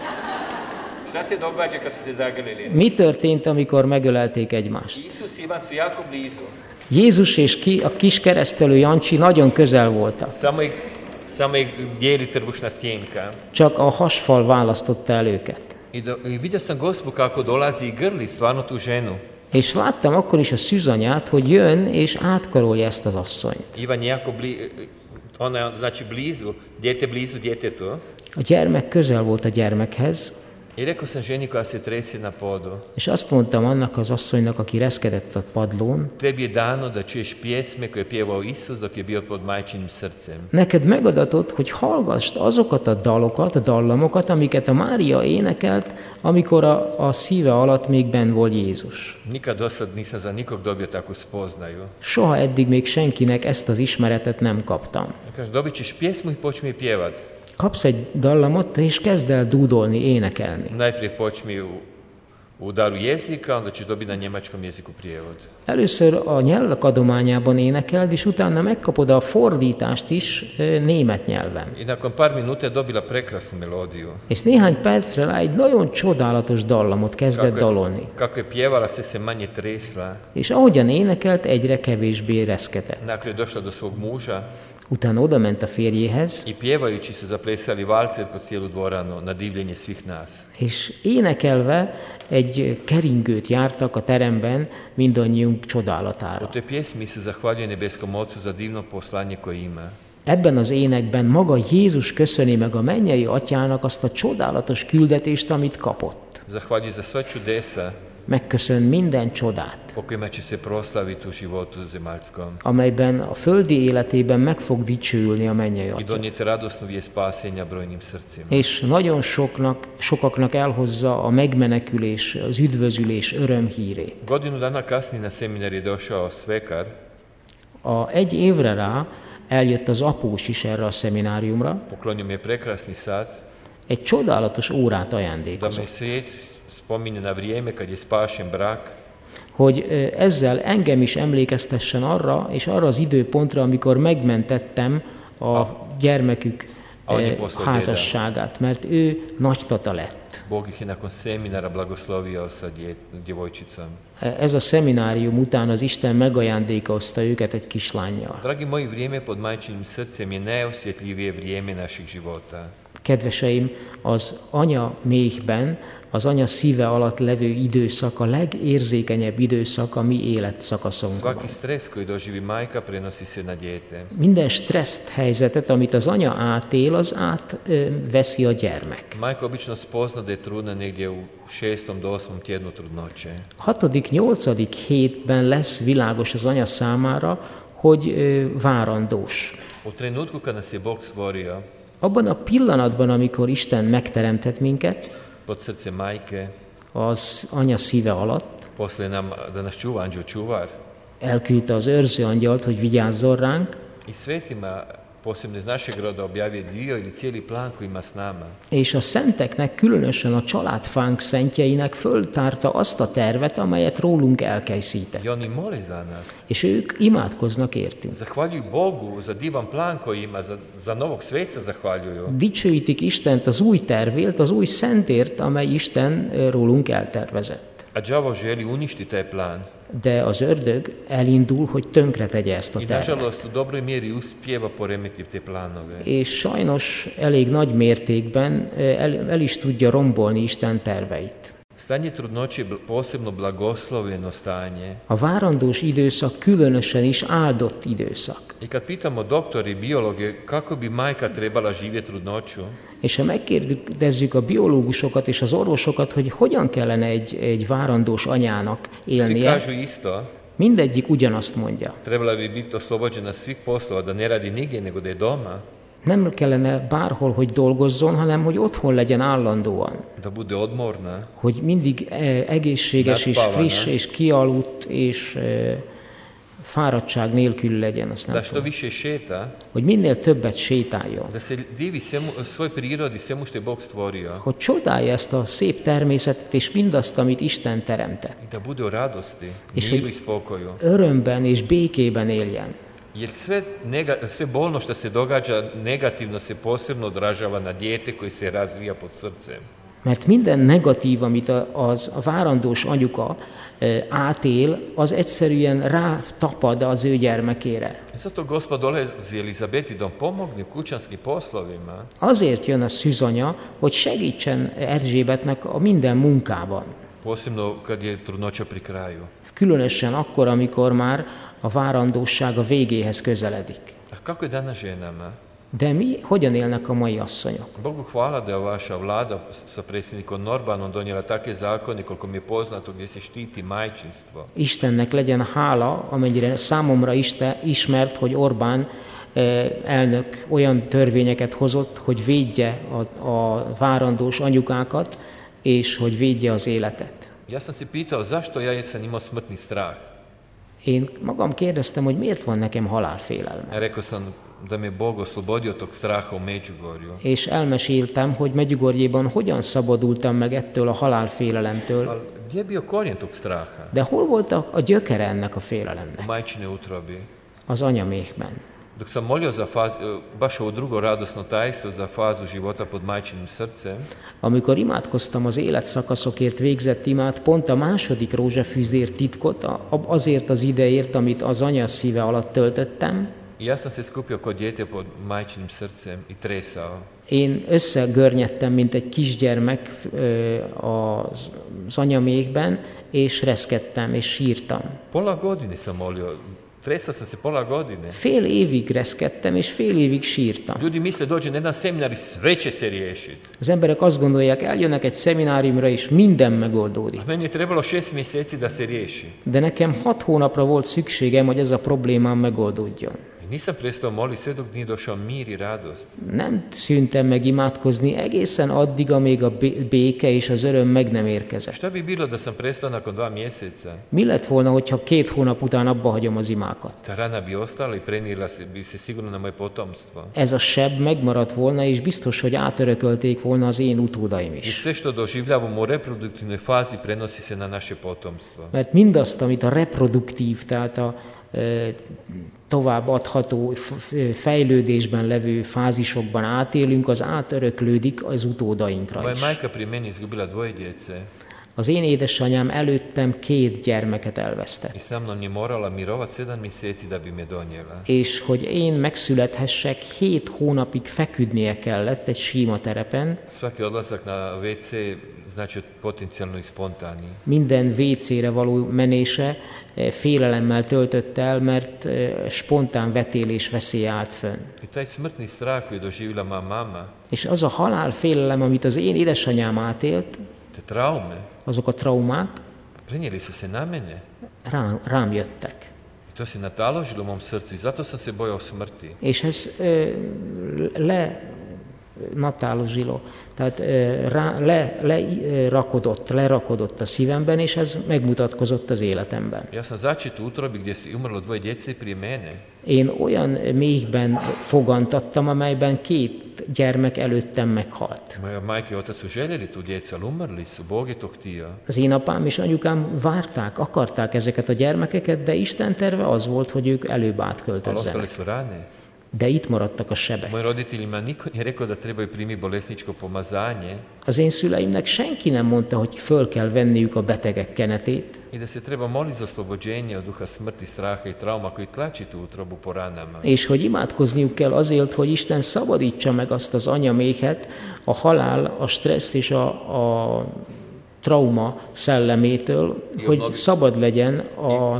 [SPEAKER 1] Šta se događa kad su se zagrlili?
[SPEAKER 2] Mi történt, amikor megölelték egymást?
[SPEAKER 1] Isus i Ivan su jako blizu.
[SPEAKER 2] Jézus és ki, a kis keresztelő Jancsi nagyon közel voltak.
[SPEAKER 1] Samo ih, samo ih dijeli trbušna stjenka.
[SPEAKER 2] Csak a hasfal választotta el őket.
[SPEAKER 1] I, do, I vidio sam Gospu kako dolazi i grli stvarno tu ženu.
[SPEAKER 2] És láttam akkor is a Szűzanyát, hogy jön és átkarolja ezt az asszonyt.
[SPEAKER 1] Ivan je jako bli, ona je znači blizu, dijete blizu djetetu.
[SPEAKER 2] A gyermek közel volt a gyermekhez,
[SPEAKER 1] I rekao sam ženi koja se tresi na podu,
[SPEAKER 2] és azt mondtam annak az asszonynak, aki reszkedett a padlón,
[SPEAKER 1] tebi je dano da čuješ pjesme koje je pjevao Isus dok je bio pod majčinim srcem.
[SPEAKER 2] neked megadatott, hogy hallgassd azokat a dalokat, a dallamokat, amiket a Mária énekelt, amikor a, a szíve alatt még benn volt Jézus.
[SPEAKER 1] Nikad do sad nisam za nikog dobio takvu spoznaju.
[SPEAKER 2] Soha eddig még senkinek ezt az ismeretet nem kaptam.
[SPEAKER 1] Kaže, dobit ćeš pjesmu i počmi je pjevat.
[SPEAKER 2] Kapsz egy dallamot, és kezd el dúdolni, énekelni.
[SPEAKER 1] Najprije počmi u, u daru jezika, onda ćeš dobiti na njemačkom jeziku prijevod.
[SPEAKER 2] Először a nyelvek adományában énekeld, és utána megkapod a fordítást is ö, német nyelven.
[SPEAKER 1] I nakon par minuta je dobila prekrasnu melodiju.
[SPEAKER 2] És néhány percre rá egy nagyon csodálatos dallamot kezdett
[SPEAKER 1] Kako je,
[SPEAKER 2] dalolni.
[SPEAKER 1] kako je pjevala, sve se manje tresla.
[SPEAKER 2] És ahogyan énekelt, egyre kevésbé reszketett.
[SPEAKER 1] Nakon je došla do svog muža
[SPEAKER 2] Utána oda ment a férjéhez,
[SPEAKER 1] i pjevajući su zaplesali valcer kroz cijelu dvoranu na divljenje svih nas.
[SPEAKER 2] és énekelve egy keringőt jártak a teremben mindannyiunk
[SPEAKER 1] U
[SPEAKER 2] csodálatára.
[SPEAKER 1] toj pjesmi se zahvaljuje nebeskom Ocu za divno poslanje koje ima.
[SPEAKER 2] Ebben az énekben maga Jézus köszöni meg a mennyei atyának azt a csodálatos küldetést, amit kapott.
[SPEAKER 1] Zahvaljuje za sva čudesa
[SPEAKER 2] megköszön minden csodát,
[SPEAKER 1] po kojima će se proslaviti u životu zemaljskom
[SPEAKER 2] amelyben a földi életében meg fog dicsőülni a mennyei
[SPEAKER 1] i
[SPEAKER 2] Atya.
[SPEAKER 1] donijeti radosnu vijest spasenja brojnim srcima.
[SPEAKER 2] És nagyon soknak, sokaknak elhozza a megmenekülés, az üdvözülés örömhírét.
[SPEAKER 1] Godinu dana kasnije na seminar je došao svekar
[SPEAKER 2] A egy évre rá eljött az após is erre a szemináriumra,
[SPEAKER 1] poklonio mi je prekrasni sat
[SPEAKER 2] egy csodálatos órát
[SPEAKER 1] da me
[SPEAKER 2] ajándékozott,
[SPEAKER 1] svijest spominje na vrijeme kad je spašen brak,
[SPEAKER 2] hogy ö, ezzel engem is emlékeztessen arra, és arra az időpontra, amikor megmentettem a gyermekük
[SPEAKER 1] A
[SPEAKER 2] ö,
[SPEAKER 1] posztol
[SPEAKER 2] házasságát, mert ő nagytata lett.
[SPEAKER 1] Bog ih je nakon seminara blagoslovio sa dje- djevojčicom.
[SPEAKER 2] Ez a szeminárium után az Isten megajándékozta őket egy kislánnyal.
[SPEAKER 1] Dragi moji, vrijeme pod majčinim srcem je najosjetljivije vrijeme naših života.
[SPEAKER 2] Kedveseim, az anya méhben, az anya szíve alatt levő időszak a legérzékenyebb időszak a mi életszakaszunkban.
[SPEAKER 1] Svaki stres koji doživi majka prenosi se na dijete.
[SPEAKER 2] Minden stresszt helyzetet, amit az anya átél, az átveszi a gyermek.
[SPEAKER 1] Majka obično spozna da je trudna negdje u šestom do osmom tjednu trudnoće.
[SPEAKER 2] Hatodik, nyolcadik hétben lesz világos az anya számára, hogy ö, várandós.
[SPEAKER 1] U trenutku kad nas je Bog stvorio
[SPEAKER 2] Abban a pillanatban, amikor Isten megteremtett minket,
[SPEAKER 1] pod srce majke,
[SPEAKER 2] az anya szíve alatt,
[SPEAKER 1] poslije nam da nas čuva anđeo čuvar
[SPEAKER 2] elküldte az őrző angyalt, hogy vigyázzon ránk,
[SPEAKER 1] i svetima, posebno iz našeg roda, objavio dio ili cijeli plan koji ima s nama.
[SPEAKER 2] és a szenteknek, különösen a családfánk szentjeinek föltárta azt a tervet, amelyet rólunk elkészített.
[SPEAKER 1] I oni mole za nas.
[SPEAKER 2] És ők imádkoznak értünk.
[SPEAKER 1] Zahvaljuju Bogu za divan plan koji ima, za, za novog sveca zahvaljuju.
[SPEAKER 2] Dicsőítik Istent az új tervért, az új szentért, amely Isten rólunk eltervezett.
[SPEAKER 1] A đavo želi uništiti taj plan.
[SPEAKER 2] De az ördög elindul, hogy tönkretegye ezt a
[SPEAKER 1] I
[SPEAKER 2] tervet.
[SPEAKER 1] nažalost u dobroj mjeri uspijeva poremetiti te planove.
[SPEAKER 2] És sajnos elég nagy mértékben el, el is tudja rombolni Isten terveit.
[SPEAKER 1] Stanje trudnoće je bl- posebno blagoslovljeno stanje.
[SPEAKER 2] A várandós időszak különösen is áldott időszak.
[SPEAKER 1] I kad pitamo doktori, biologe, kako bi majka trebala živjeti trudnoću,
[SPEAKER 2] És ha megkérdezzük a biológusokat és az orvosokat, hogy hogyan kellene egy, egy várandós anyának
[SPEAKER 1] svi
[SPEAKER 2] élnie,
[SPEAKER 1] kažu isto.
[SPEAKER 2] mindegyik ugyanazt mondja.
[SPEAKER 1] Trebala bi biti oslobođena svih poslova, da ne radi nigdje, nego da je doma,
[SPEAKER 2] Nem kellene bárhol, hogy dolgozzon, hanem hogy otthon legyen állandóan.
[SPEAKER 1] da bude odmorna,
[SPEAKER 2] Hogy mindig eh, egészséges és
[SPEAKER 1] Naspávana.
[SPEAKER 2] friss és kialudt és eh, fáradtság nélkül legyen. Azt nem
[SPEAKER 1] da što
[SPEAKER 2] tudom.
[SPEAKER 1] više šeta,
[SPEAKER 2] Hogy minél többet sétáljon.
[SPEAKER 1] da se divi svemu, svoj prirodi, svemu što je Bog stvorio,
[SPEAKER 2] Hogy csodálja ezt a szép természetet és mindazt, amit Isten teremtett.
[SPEAKER 1] i da bude u radosti,
[SPEAKER 2] I
[SPEAKER 1] miru
[SPEAKER 2] što-
[SPEAKER 1] i spokoju.
[SPEAKER 2] Örömben és békében éljen.
[SPEAKER 1] Jer sve, nega, sve bolno što se događa negativno se posebno odražava na dijete koji se razvija pod srcem.
[SPEAKER 2] Mert minden negatív, amit a- az a várandós anyuka eh, átél, az egyszerűen rátapad az ő gyermekére.
[SPEAKER 1] I zato Gospod dolazi Elizabeti da pomogni u kućanskim poslovima,
[SPEAKER 2] Azért jön a szűzanya, hogy segítsen Erzsébetnek a minden munkában.
[SPEAKER 1] posebno kad je trudnoća pri kraju.
[SPEAKER 2] Különösen akkor, amikor már a várandóság a végéhez közeledik.
[SPEAKER 1] A kako je danas ženama?
[SPEAKER 2] De mi hogyan élnek a mai asszonyok?
[SPEAKER 1] Bogu hvala da je vaša vlada sa predsjednikom Norbanom donijela takve zakone, koliko mi je poznato, gdje se štiti majčinstvo.
[SPEAKER 2] Istennek legyen hála, amennyire számomra iste, ismert, hogy Orbán eh, elnök olyan törvényeket hozott, hogy védje a, a várandós anyukákat, és hogy védje az életet.
[SPEAKER 1] Ja sam se pitao zašto ja jesam imao smrtni strah.
[SPEAKER 2] Én magam kérdeztem, hogy miért van nekem halálfélelme.
[SPEAKER 1] Rekao sam da me Bog oslobodio tog straha u Međugorju.
[SPEAKER 2] És elmeséltem, hogy Medjugorjéban hogyan szabadultam meg ettől a halálfélelemtől,
[SPEAKER 1] Ali gdje je bio korijen tog straha?
[SPEAKER 2] de hol volt a, a gyökere ennek a
[SPEAKER 1] U
[SPEAKER 2] félelemnek?
[SPEAKER 1] majčine utrobi.
[SPEAKER 2] Az anyaméhben.
[SPEAKER 1] Dok sam molio za fazu, baš ovo drugo radosno tajstvo za fazu života pod majčinim srcem,
[SPEAKER 2] Amikor imádkoztam az életszakaszokért végzett imát, pont a második rózsafűzér titkot, a- azért az ideért, amit az anya szíve alatt töltöttem,
[SPEAKER 1] i ja sam se skupio kod dijete pod majčinim srcem i tresao.
[SPEAKER 2] én összegörnyedtem, mint egy kisgyermek ö, az, az anyaméhben, és reszkedtem, és sírtam.
[SPEAKER 1] Pola godine sam molio tresao sam se pola godine.
[SPEAKER 2] Fél évig reszkedtem, és fél évig sírtam.
[SPEAKER 1] Ljudi misle dođe na jedan seminar i sve će se riješiti.
[SPEAKER 2] Az emberek azt gondolják, eljönnek egy szemináriumra, és minden megoldódik.
[SPEAKER 1] A meni je trebalo šest mjeseci da se riješi.
[SPEAKER 2] De nekem hat hónapra volt szükségem, hogy ez a problémám megoldódjon.
[SPEAKER 1] Nisam prestao moliti sve dok nije došao mir i radost.
[SPEAKER 2] Nem szűntem meg imádkozni egészen addig, amíg a béke és az öröm meg nem érkezett.
[SPEAKER 1] Šta bi bilo da sam prestao nakon dva mjeseca?
[SPEAKER 2] Mi lett volna, hogyha két hónap után abba hagyom az imákat?
[SPEAKER 1] Ta rana bi ostala i prenijela se, bi se sigurno na moje potomstvo.
[SPEAKER 2] Ez a seb megmaradt volna, és biztos, hogy átörökölték volna az én utódaim
[SPEAKER 1] I
[SPEAKER 2] is.
[SPEAKER 1] sve što doživljavamo u reproduktivnoj fazi prenosi se na naše potomstvo.
[SPEAKER 2] Mert mindazt, amit a reproduktív, tehát a tovább adható fejlődésben levő fázisokban átélünk, az átöröklődik az utódainkra
[SPEAKER 1] Moja
[SPEAKER 2] is.
[SPEAKER 1] majka prije mene izgubila dvoje djece
[SPEAKER 2] Az én édesanyám előttem két gyermeket
[SPEAKER 1] i
[SPEAKER 2] elvesztett.
[SPEAKER 1] sa mnom je morala mirovat sedam mjeseci da bi me donijela.
[SPEAKER 2] És hogy én megszülethessek, hét hónapig feküdnie kellett egy síma terepen.
[SPEAKER 1] Svaki odlazak na vé cé znači potencijalno i spontani.
[SPEAKER 2] Minden vécére való menése félelemmel töltött el, mert spontán vetélés veszélye állt fönn.
[SPEAKER 1] I taj smrtni strah koji je doživjela moja mama,
[SPEAKER 2] És az a halál félelem, amit az én édesanyám átélt,
[SPEAKER 1] te traume,
[SPEAKER 2] azok a traumák
[SPEAKER 1] prenijeli su se na mene.
[SPEAKER 2] rám, rám jöttek.
[SPEAKER 1] I to se nataložilo u mom srcu i zato sam se bojao smrti.
[SPEAKER 2] És ez ö, le natálozsiló, tehát ö, rá, le, le, ö, rakodott, lerakodott a szívemben, és ez megmutatkozott az életemben.
[SPEAKER 1] Ja sam začet u utrobi gdje je umrlo dvoje djece prije mene.
[SPEAKER 2] Én olyan méhben fogantattam, amelyben két gyermek előttem meghalt.
[SPEAKER 1] Moja majka i otac su željeli tu djecu, ali umrli su. Bog je to htio.
[SPEAKER 2] Az én apám és anyukám várták, akarták ezeket a gyermekeket, de Isten terve az volt, hogy ők előbb
[SPEAKER 1] Ali ostale
[SPEAKER 2] átköltözzenek.
[SPEAKER 1] su rane.
[SPEAKER 2] De itt maradtak a sebek.
[SPEAKER 1] Mojim roditeljima niko nije rekao da trebaju primiti bolesničko pomazanje
[SPEAKER 2] Az én szüleimnek senki nem mondta, hogy föl kell venniük a betegek kenetét,
[SPEAKER 1] i da se treba moliti za oslobođenje od duha smrti, straha i trauma koji tlači tu utrobu po ranama.
[SPEAKER 2] és hogy imádkozniuk kell azért, hogy Isten szabadítsa meg azt az anyaméhet a halál, a stressz és a, a trauma szellemétől, hogy szabad legyen a,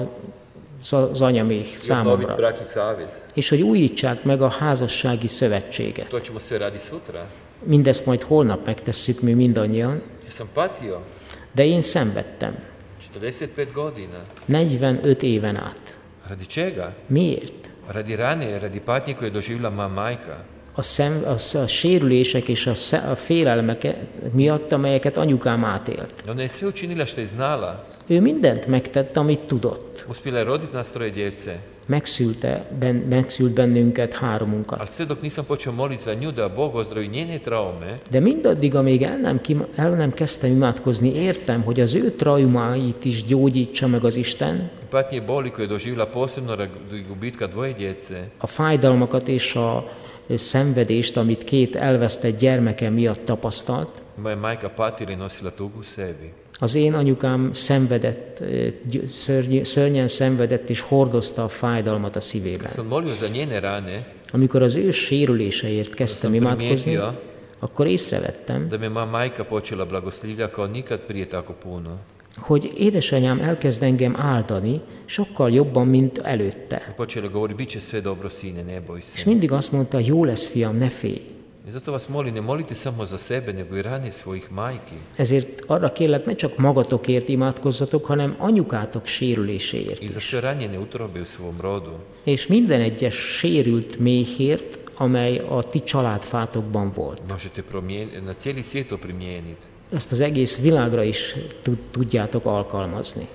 [SPEAKER 2] az anyaméh számomra.
[SPEAKER 1] bračni savez.
[SPEAKER 2] És hogy újítsák meg a házassági szövetséget.
[SPEAKER 1] To ćemo sve radi sutra.
[SPEAKER 2] Mindezt majd holnap megtesszük mi mindannyian,
[SPEAKER 1] Ja sam patio
[SPEAKER 2] de én szenvedtem
[SPEAKER 1] četrdeset pet godina.
[SPEAKER 2] negyvenöt éven át.
[SPEAKER 1] Radi čega?
[SPEAKER 2] Miért?
[SPEAKER 1] Radi rane, radi patnje koje je doživjela moja majka.
[SPEAKER 2] A, szem, a, a sérülések és a, sze, a félelmek miatt, amelyeket anyukám átélt.
[SPEAKER 1] Ona je sve učinila što je znala.
[SPEAKER 2] Ő mindent megtett, amit tudott.
[SPEAKER 1] Uspjela je roditi nas troje djece.
[SPEAKER 2] Megszülte, ben, megszült bennünket háromunkat.
[SPEAKER 1] Ali sve dok nisam počeo moliti za nju da Bog ozdravi njene traume,
[SPEAKER 2] De mindaddig, amíg el nem, kim, el nem kezdtem imádkozni, értem, hogy az ő traumáit is gyógyítsa meg az Isten,
[SPEAKER 1] patnje i boli koje je doživjela posebno radi gubitka dvoje djece,
[SPEAKER 2] a fájdalmakat és a szenvedést, amit két elvesztett gyermeke miatt tapasztalt.
[SPEAKER 1] moja majka patila i nosila tugu u sebi.
[SPEAKER 2] Az én anyukám szenvedett, szörny, szörnyen szenvedett és hordozta a fájdalmat a
[SPEAKER 1] Kad
[SPEAKER 2] szívében.
[SPEAKER 1] sam molio za njene rane,
[SPEAKER 2] Amikor az ő sérüléseért kezdtem
[SPEAKER 1] Sam
[SPEAKER 2] imádkozni,
[SPEAKER 1] primijetio
[SPEAKER 2] akkor észrevettem,
[SPEAKER 1] da me moja majka počela blagoslivlja kao nikad prije tako puno.
[SPEAKER 2] hogy édesanyám elkezd engem áldani sokkal jobban, mint előtte.
[SPEAKER 1] Počela govori, bit će sve dobro sine, ne boj
[SPEAKER 2] És
[SPEAKER 1] se.
[SPEAKER 2] mindig azt mondta, jó lesz fiam, ne félj.
[SPEAKER 1] I zato vas molim, ne molite samo za sebe, nego i rane svojih majki.
[SPEAKER 2] Ezért arra kérlek, ne csak magatokért imádkozzatok, hanem anyukátok sérüléséért
[SPEAKER 1] I za
[SPEAKER 2] is.
[SPEAKER 1] sve ranjene utrobe u svom rodu.
[SPEAKER 2] És minden egyes sérült méhért, amely a ti családfátokban volt.
[SPEAKER 1] Možete promijeniti, na cijeli svijet to primijeniti.
[SPEAKER 2] Ezt az egész világra is tud- tudjátok alkalmazni.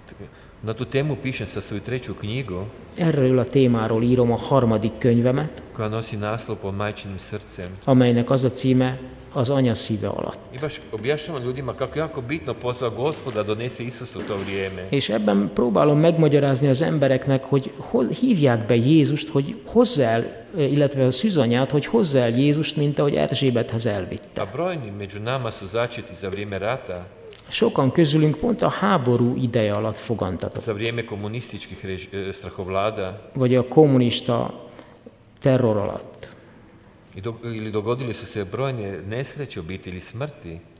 [SPEAKER 1] Na tu temu pišem sa svoju treću knjigu,
[SPEAKER 2] Erről a témáról írom a harmadik könyvemet,
[SPEAKER 1] koja nosi naslov pod majčinim srcem.
[SPEAKER 2] amelynek az a címe az anya szíve alatt.
[SPEAKER 1] I baš objašnjavam ljudima kako je jako bitno pozva Gospoda donese Isusa u to vrijeme.
[SPEAKER 2] És ebben próbálom megmagyarázni az embereknek, hogy hoz, hívják be Jézust, hogy hozzá el, illetve a szűzanyát, hogy hozzá el Jézust, mint ahogy Erzsébethez elvitte.
[SPEAKER 1] A brojni među nama su začeti za vrijeme rata,
[SPEAKER 2] Sokan közülünk pont a háború ideje alatt fogantatok,
[SPEAKER 1] za vrijeme komunističkih rež- eh, strahovlada
[SPEAKER 2] vagy a kommunista terror alatt.
[SPEAKER 1] i do- ili dogodili su se brojne nesreće, obitelji, smrti.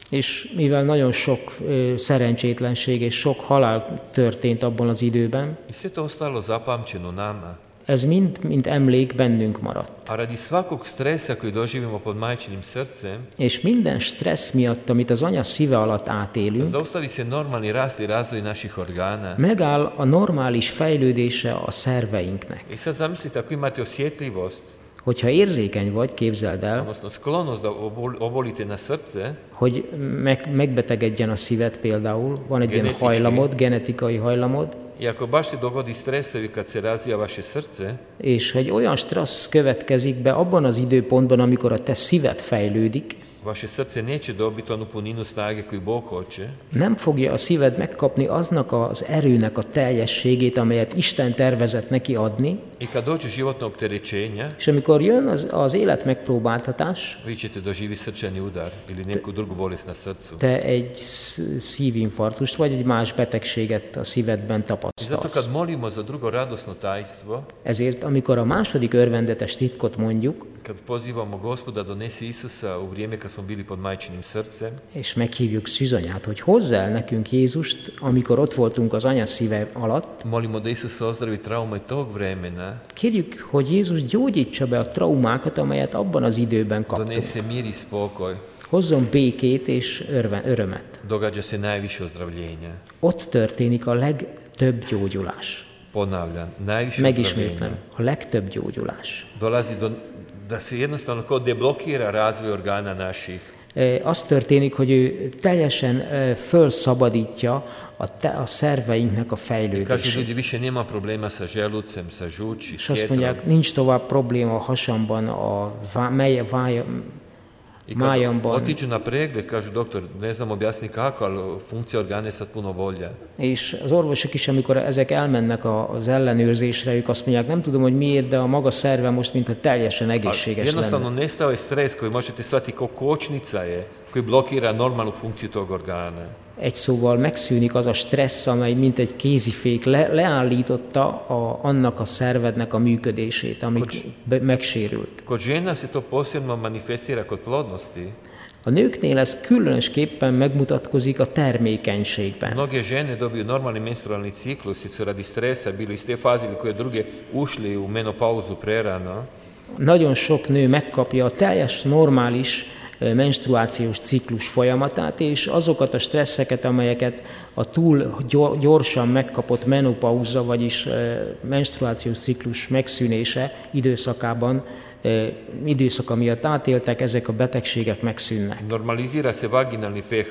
[SPEAKER 2] És mivel nagyon sok ö, szerencsétlenség és sok halál történt abban az időben,
[SPEAKER 1] I sve to ostalo zapamćeno nama.
[SPEAKER 2] ez mind, mind emlék bennünk maradt.
[SPEAKER 1] A radi svakog stresa koji doživimo pod majčinim srcem,
[SPEAKER 2] És minden stressz miatt, amit az anya szíve alatt átélünk,
[SPEAKER 1] zaustavi se normalni rast i razvoj naših organa.
[SPEAKER 2] megáll a normális fejlődése a szerveinknek.
[SPEAKER 1] I sad zamislite ako imate osjetljivost,
[SPEAKER 2] Hogyha érzékeny vagy, képzeld el,
[SPEAKER 1] odnosno sklonost da obol- obolite na srce,
[SPEAKER 2] hogy meg, megbetegedjen a szíved például, van egy ilyen
[SPEAKER 1] Genetikai.
[SPEAKER 2] hajlamod, genetikai hajlamod,
[SPEAKER 1] i ako baš se dogodi stresovi kad se razvija vaše srce,
[SPEAKER 2] és hogy olyan stressz következik be abban az időpontban, amikor a te szíved fejlődik,
[SPEAKER 1] vaše srce neće dobiti onu puninu snage koju Bog hoće,
[SPEAKER 2] nem fogja a szíved megkapni aznak az erőnek a teljességét, amelyet Isten tervezett neki adni,
[SPEAKER 1] i kad dođe životno opterećenja,
[SPEAKER 2] és amikor jön az, az élet megpróbáltatás,
[SPEAKER 1] vi ćete doživjeti srčani udar ili neku drugu bolest na srcu.
[SPEAKER 2] te egy sz- szívinfarktust vagy egy más betegséget a szívedben
[SPEAKER 1] I zato
[SPEAKER 2] tapasztalsz.
[SPEAKER 1] kad molimo za drugo radosno tajstvo,
[SPEAKER 2] Ezért, amikor a második örvendetes titkot mondjuk,
[SPEAKER 1] kad pozivamo Gospoda donesi Isusa u vrijeme kad smo bili pod majčinim srcem,
[SPEAKER 2] és meghívjuk Szűzanyát, hogy hozza el nekünk Jézust, amikor ott voltunk az anya szíve alatt,
[SPEAKER 1] molimo da Isus ozdravi traume tog vremena,
[SPEAKER 2] kérjük, hogy Jézus gyógyítsa be a traumákat, amelyet abban az időben kaptunk.
[SPEAKER 1] donese mir i spokoj,
[SPEAKER 2] Hozzon békét és örve, örömet.
[SPEAKER 1] događa se najviše ozdravljenja.
[SPEAKER 2] Ott történik a legtöbb gyógyulás.
[SPEAKER 1] Ponavljam, najviše
[SPEAKER 2] Megismétlem,
[SPEAKER 1] ozdravljenja.
[SPEAKER 2] a legtöbb gyógyulás.
[SPEAKER 1] Dolazi do, da se jednostavno kao deblokira razvoj organa naših.
[SPEAKER 2] E, Az történik, hogy ő teljesen e, fölszabadítja a, te, a szerveinknek a
[SPEAKER 1] Kažu
[SPEAKER 2] fejlődését.
[SPEAKER 1] ljudi, više nema problema sa želucem, sa žuči,
[SPEAKER 2] És
[SPEAKER 1] s
[SPEAKER 2] azt
[SPEAKER 1] jetrom.
[SPEAKER 2] mondják, nincs tovább probléma a hasamban, a vá, mely, vája,
[SPEAKER 1] I kad
[SPEAKER 2] májamban,
[SPEAKER 1] otiđu na pregled, kažu doktor, ne znam objasniti kako, ali funkcija organa je sad puno bolja.
[SPEAKER 2] és az orvosok is, amikor ezek elmennek a- az ellenőrzésre, ők azt mondják, nem tudom, hogy miért, de a maga szerve most, mintha teljesen
[SPEAKER 1] A
[SPEAKER 2] egészséges
[SPEAKER 1] jednostavno
[SPEAKER 2] lenne.
[SPEAKER 1] nestao je stres koji možete shvatiti kao kočnica je, koji blokira normalnu funkciju tog organa.
[SPEAKER 2] Egy szóval megszűnik az a stressz, amely mint egy kézifék le, leállította a, annak a szervednek a működését, ami be, megsérült.
[SPEAKER 1] Kod žena se to posebno manifestira kod plodnosti.
[SPEAKER 2] A nőknél ez különösképpen megmutatkozik a termékenységben.
[SPEAKER 1] Mnoge žene dobiju normalni menstrualni ciklus i su radi stresa bili iz te faze ili koje druge ušli u menopauzu prerano.
[SPEAKER 2] Nagyon sok nő megkapja a teljes normális ö, menstruációs ciklus folyamatát, és azokat a stresszeket, amelyeket a túl gyor- gyorsan megkapott menopauza, vagyis ö, menstruációs ciklus megszűnése időszakában, ö, időszaka miatt átéltek, ezek a betegségek megszűnnek.
[SPEAKER 1] Normalizira se vaginalni pH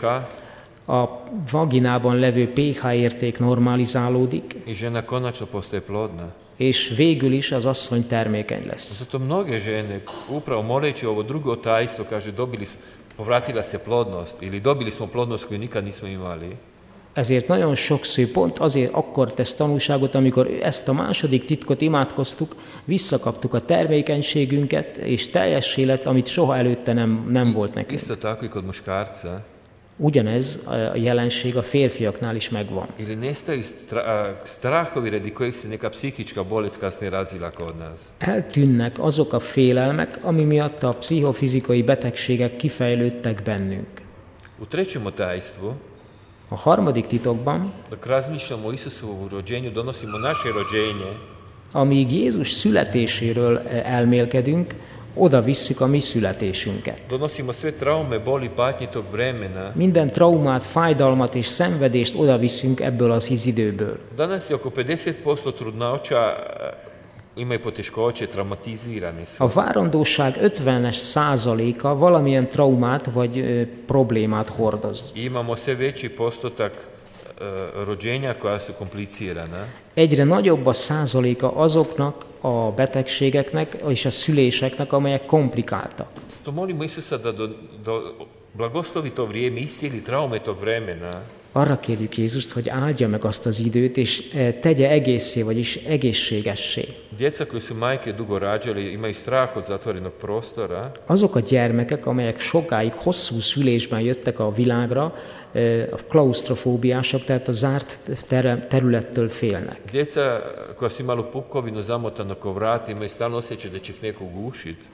[SPEAKER 2] A vaginában levő pH érték normalizálódik,
[SPEAKER 1] i žena konačno postaje plodna.
[SPEAKER 2] és végül is az asszony termékeny lesz.
[SPEAKER 1] Zato mnoge žene, upravo moleći ovo drugo tajstvo, kaže, dobili, s- povratila se plodnost ili dobili smo plodnost koju nikad nismo imali.
[SPEAKER 2] Ezért nagyon sokszor pont azért akkor tesz tanúságot, amikor ezt a második titkot imádkoztuk, visszakaptuk a termékenységünket, és teljes élet, amit soha előtte nem, nem volt nekünk.
[SPEAKER 1] Isto tako i kod muškarca.
[SPEAKER 2] Ugyanez a jelenség a férfiaknál is megvan.
[SPEAKER 1] Ili nestaju stra- a, strahovi radi kojih se neka psihička bolest kasnije razvila kod nas.
[SPEAKER 2] Eltűnnek azok a félelmek, ami miatt a pszichofizikai betegségek kifejlődtek bennünk.
[SPEAKER 1] U trećem tajstvu,
[SPEAKER 2] A harmadik titokban,
[SPEAKER 1] dok razmišljamo o Isusovu rođenju, donosimo naše rođenje,
[SPEAKER 2] amíg Jézus születéséről elmélkedünk, oda visszük a mi születésünket.
[SPEAKER 1] donosimo sve traume, boli, patnje tog vremena.
[SPEAKER 2] Minden traumát, fájdalmat és szenvedést oda viszünk ebből az időből.
[SPEAKER 1] Danas je oko pedeset posto trudnoća e, imaju poteškoće, traumatizirani su.
[SPEAKER 2] A várandóság ötvenes százaléka valamilyen traumát vagy ö, problémát hordoz.
[SPEAKER 1] I imamo sve veći postotak e, rođenja koja su komplicirana.
[SPEAKER 2] Egyre nagyobb a százaléka azoknak a betegségeknek és a szüléseknek, amelyek komplikáltak.
[SPEAKER 1] Zato molimo Isusa da, do, da blagoslovi to vrijeme, iscijeli traume tog vremena.
[SPEAKER 2] Arra kérjük Jézust, hogy áldja meg azt az időt, és eh, tegye egészé, vagyis egészségessé.
[SPEAKER 1] Djeca koji su majke dugo rađali imaju strah od zatvorenog prostora.
[SPEAKER 2] Azok a gyermekek, amelyek sokáig hosszú szülésben jöttek a világra, eh, a klaustrofóbiások, tehát a zárt ter- területtől félnek.
[SPEAKER 1] Djeca koja su imala pupkovinu zamotano ko vrat imaju stalno osjećaj da će ih neko ugušiti.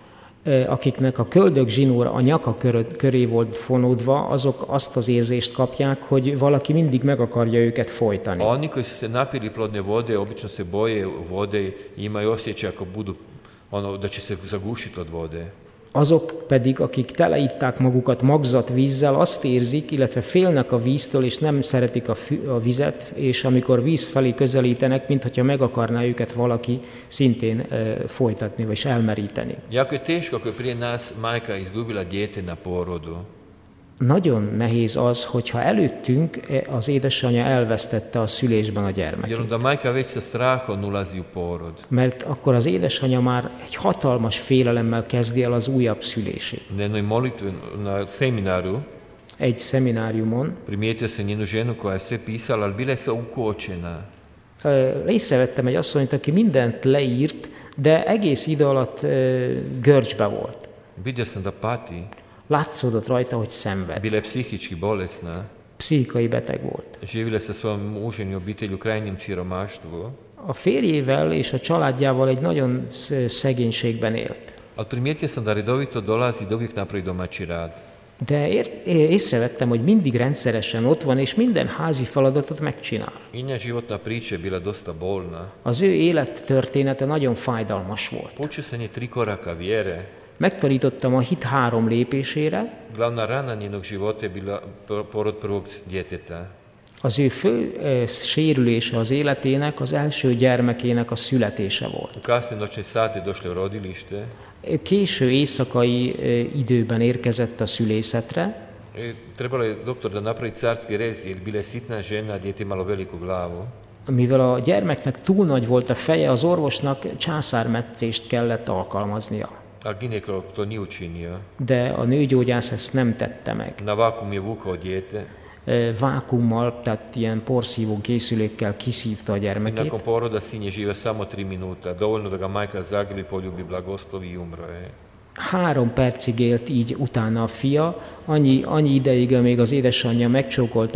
[SPEAKER 2] akiknek a köldök zsinóra a nyaka köré volt fonódva, azok azt az érzést kapják, hogy valaki mindig meg akarja őket folytani.
[SPEAKER 1] Oni koji su se napili plodne vode, obično se boje vode i imaju osjećaj ako budu ono da će se zagušiti od vode.
[SPEAKER 2] Azok pedig, akik teleitták magukat magzat vízzel, azt érzik, illetve félnek a víztől, és nem szeretik a, fü- a vizet, és amikor víz felé közelítenek, mintha meg akarná őket valaki szintén e, folytatni, vagy elmeríteni.
[SPEAKER 1] Jako je teško ako je prije nas majka izgubila dijete na porodu.
[SPEAKER 2] Nagyon nehéz az, hogyha előttünk az édesanyja elvesztette a szülésben a gyermekét.
[SPEAKER 1] Jer onda majka već sa strahom ulazi u porod.
[SPEAKER 2] Mert akkor az édesanyja már egy hatalmas félelemmel kezdi el az újabb szülését.
[SPEAKER 1] Na jednoj molitvi na seminaru
[SPEAKER 2] egy szemináriumon
[SPEAKER 1] primijetio sam njenu ženu koja je sve pisala, ali bila je sva ukočena.
[SPEAKER 2] Észrevettem egy asszonyt, aki mindent leírt, de egész idő alatt görcsbe volt.
[SPEAKER 1] Vidio sam da pati.
[SPEAKER 2] Látszódott rajta, hogy szenved.
[SPEAKER 1] Bila je psihički bolesna.
[SPEAKER 2] Pszichikai beteg volt.
[SPEAKER 1] Živjela sa svojom mužem i obitelju u krajnjem siromaštvu.
[SPEAKER 2] A férjével és a családjával egy nagyon szegénységben élt.
[SPEAKER 1] Ali primijetio sam da redovito dolazi da uvijek napravi domaći rad.
[SPEAKER 2] De ér, észrevettem, hogy mindig rendszeresen ott van, és minden házi feladatot megcsinál.
[SPEAKER 1] Njena životna priča je bila dosta bolna.
[SPEAKER 2] Az ő élettörténete nagyon fájdalmas volt.
[SPEAKER 1] Poučio sam je tri koraka vjere.
[SPEAKER 2] Megtanítottam a hit három lépésére.
[SPEAKER 1] Glavna rana njenog života je bila porod prvog djeteta.
[SPEAKER 2] Az ő fő e, sérülése az életének az első gyermekének a születése volt.
[SPEAKER 1] U kasne noćne sate došla u rodilište.
[SPEAKER 2] Késő éjszakai e, időben érkezett a szülészetre.
[SPEAKER 1] E, trebalo je doktor da napravi carski rez, jer bila je sitna žena, a dijete imalo veliku glavu.
[SPEAKER 2] Mivel a gyermeknek túl nagy volt a feje, az orvosnak császármetszést kellett alkalmaznia.
[SPEAKER 1] A ginekolog to nije učinio.
[SPEAKER 2] De a nőgyógyász ezt nem tette meg.
[SPEAKER 1] Na vakuum je vukao dijete.
[SPEAKER 2] Vákummal, tehát ilyen porszívó készülékkel kiszívta a gyermekét.
[SPEAKER 1] I nakon poroda sin je živio samo tri minuta, dovoljno da ga majka zagrli, poljubi, blagoslovi i umro je.
[SPEAKER 2] Három percig élt így utána a fia, annyi, annyi ideig, amíg az édesanyja megcsókolta,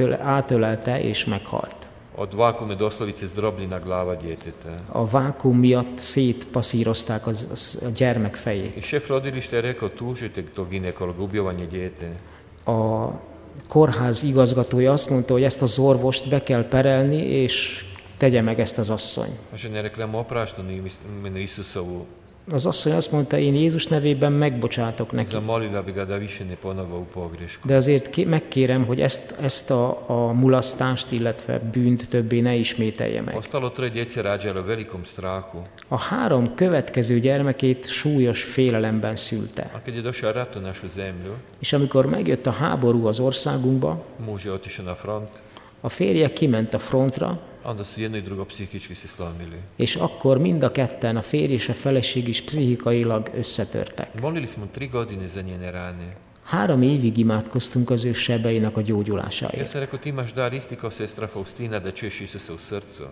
[SPEAKER 2] átölelte és meghalt.
[SPEAKER 1] Od vakuume doslovice zdrobljena glava djeteta.
[SPEAKER 2] A vákum miatt szétpasszírozták az, az, a gyermek fejét.
[SPEAKER 1] I šef rodilišta je rekao, tužite tog ginekologa, ubio vam je dijete.
[SPEAKER 2] A kórház igazgatója azt mondta, hogy ezt az orvost be kell perelni, és tegye meg ezt az asszony.
[SPEAKER 1] A žena je rekla, opraštam imenu Isusovu.
[SPEAKER 2] Az asszony azt mondta, én Jézus nevében megbocsátok neki.
[SPEAKER 1] Zamolila bi ga da više ne ponova u pogrešku.
[SPEAKER 2] De azért megkérem, hogy ezt, ezt a, a mulasztást, illetve bűnt többé ne ismételje meg.
[SPEAKER 1] Ostalo troje djece rađalo u velikom strahu.
[SPEAKER 2] A három következő gyermekét súlyos félelemben szülte.
[SPEAKER 1] A kad je došao rat u našu zemlju,
[SPEAKER 2] és amikor megjött a háború az országunkba,
[SPEAKER 1] muž je otišao na front.
[SPEAKER 2] A férje kiment a frontra,
[SPEAKER 1] onda su jedno i drugo psihički se slomili.
[SPEAKER 2] És akkor mind a ketten, a férj és a feleség is pszichikailag összetörtek.
[SPEAKER 1] Molili smo tri godine za njene rane.
[SPEAKER 2] Három évig imádkoztunk az ő sebeinek a gyógyulásáért.
[SPEAKER 1] Ja sam rekao, ti imaš dar isti kao sestra Faustina da čuješ Isusa u srcu.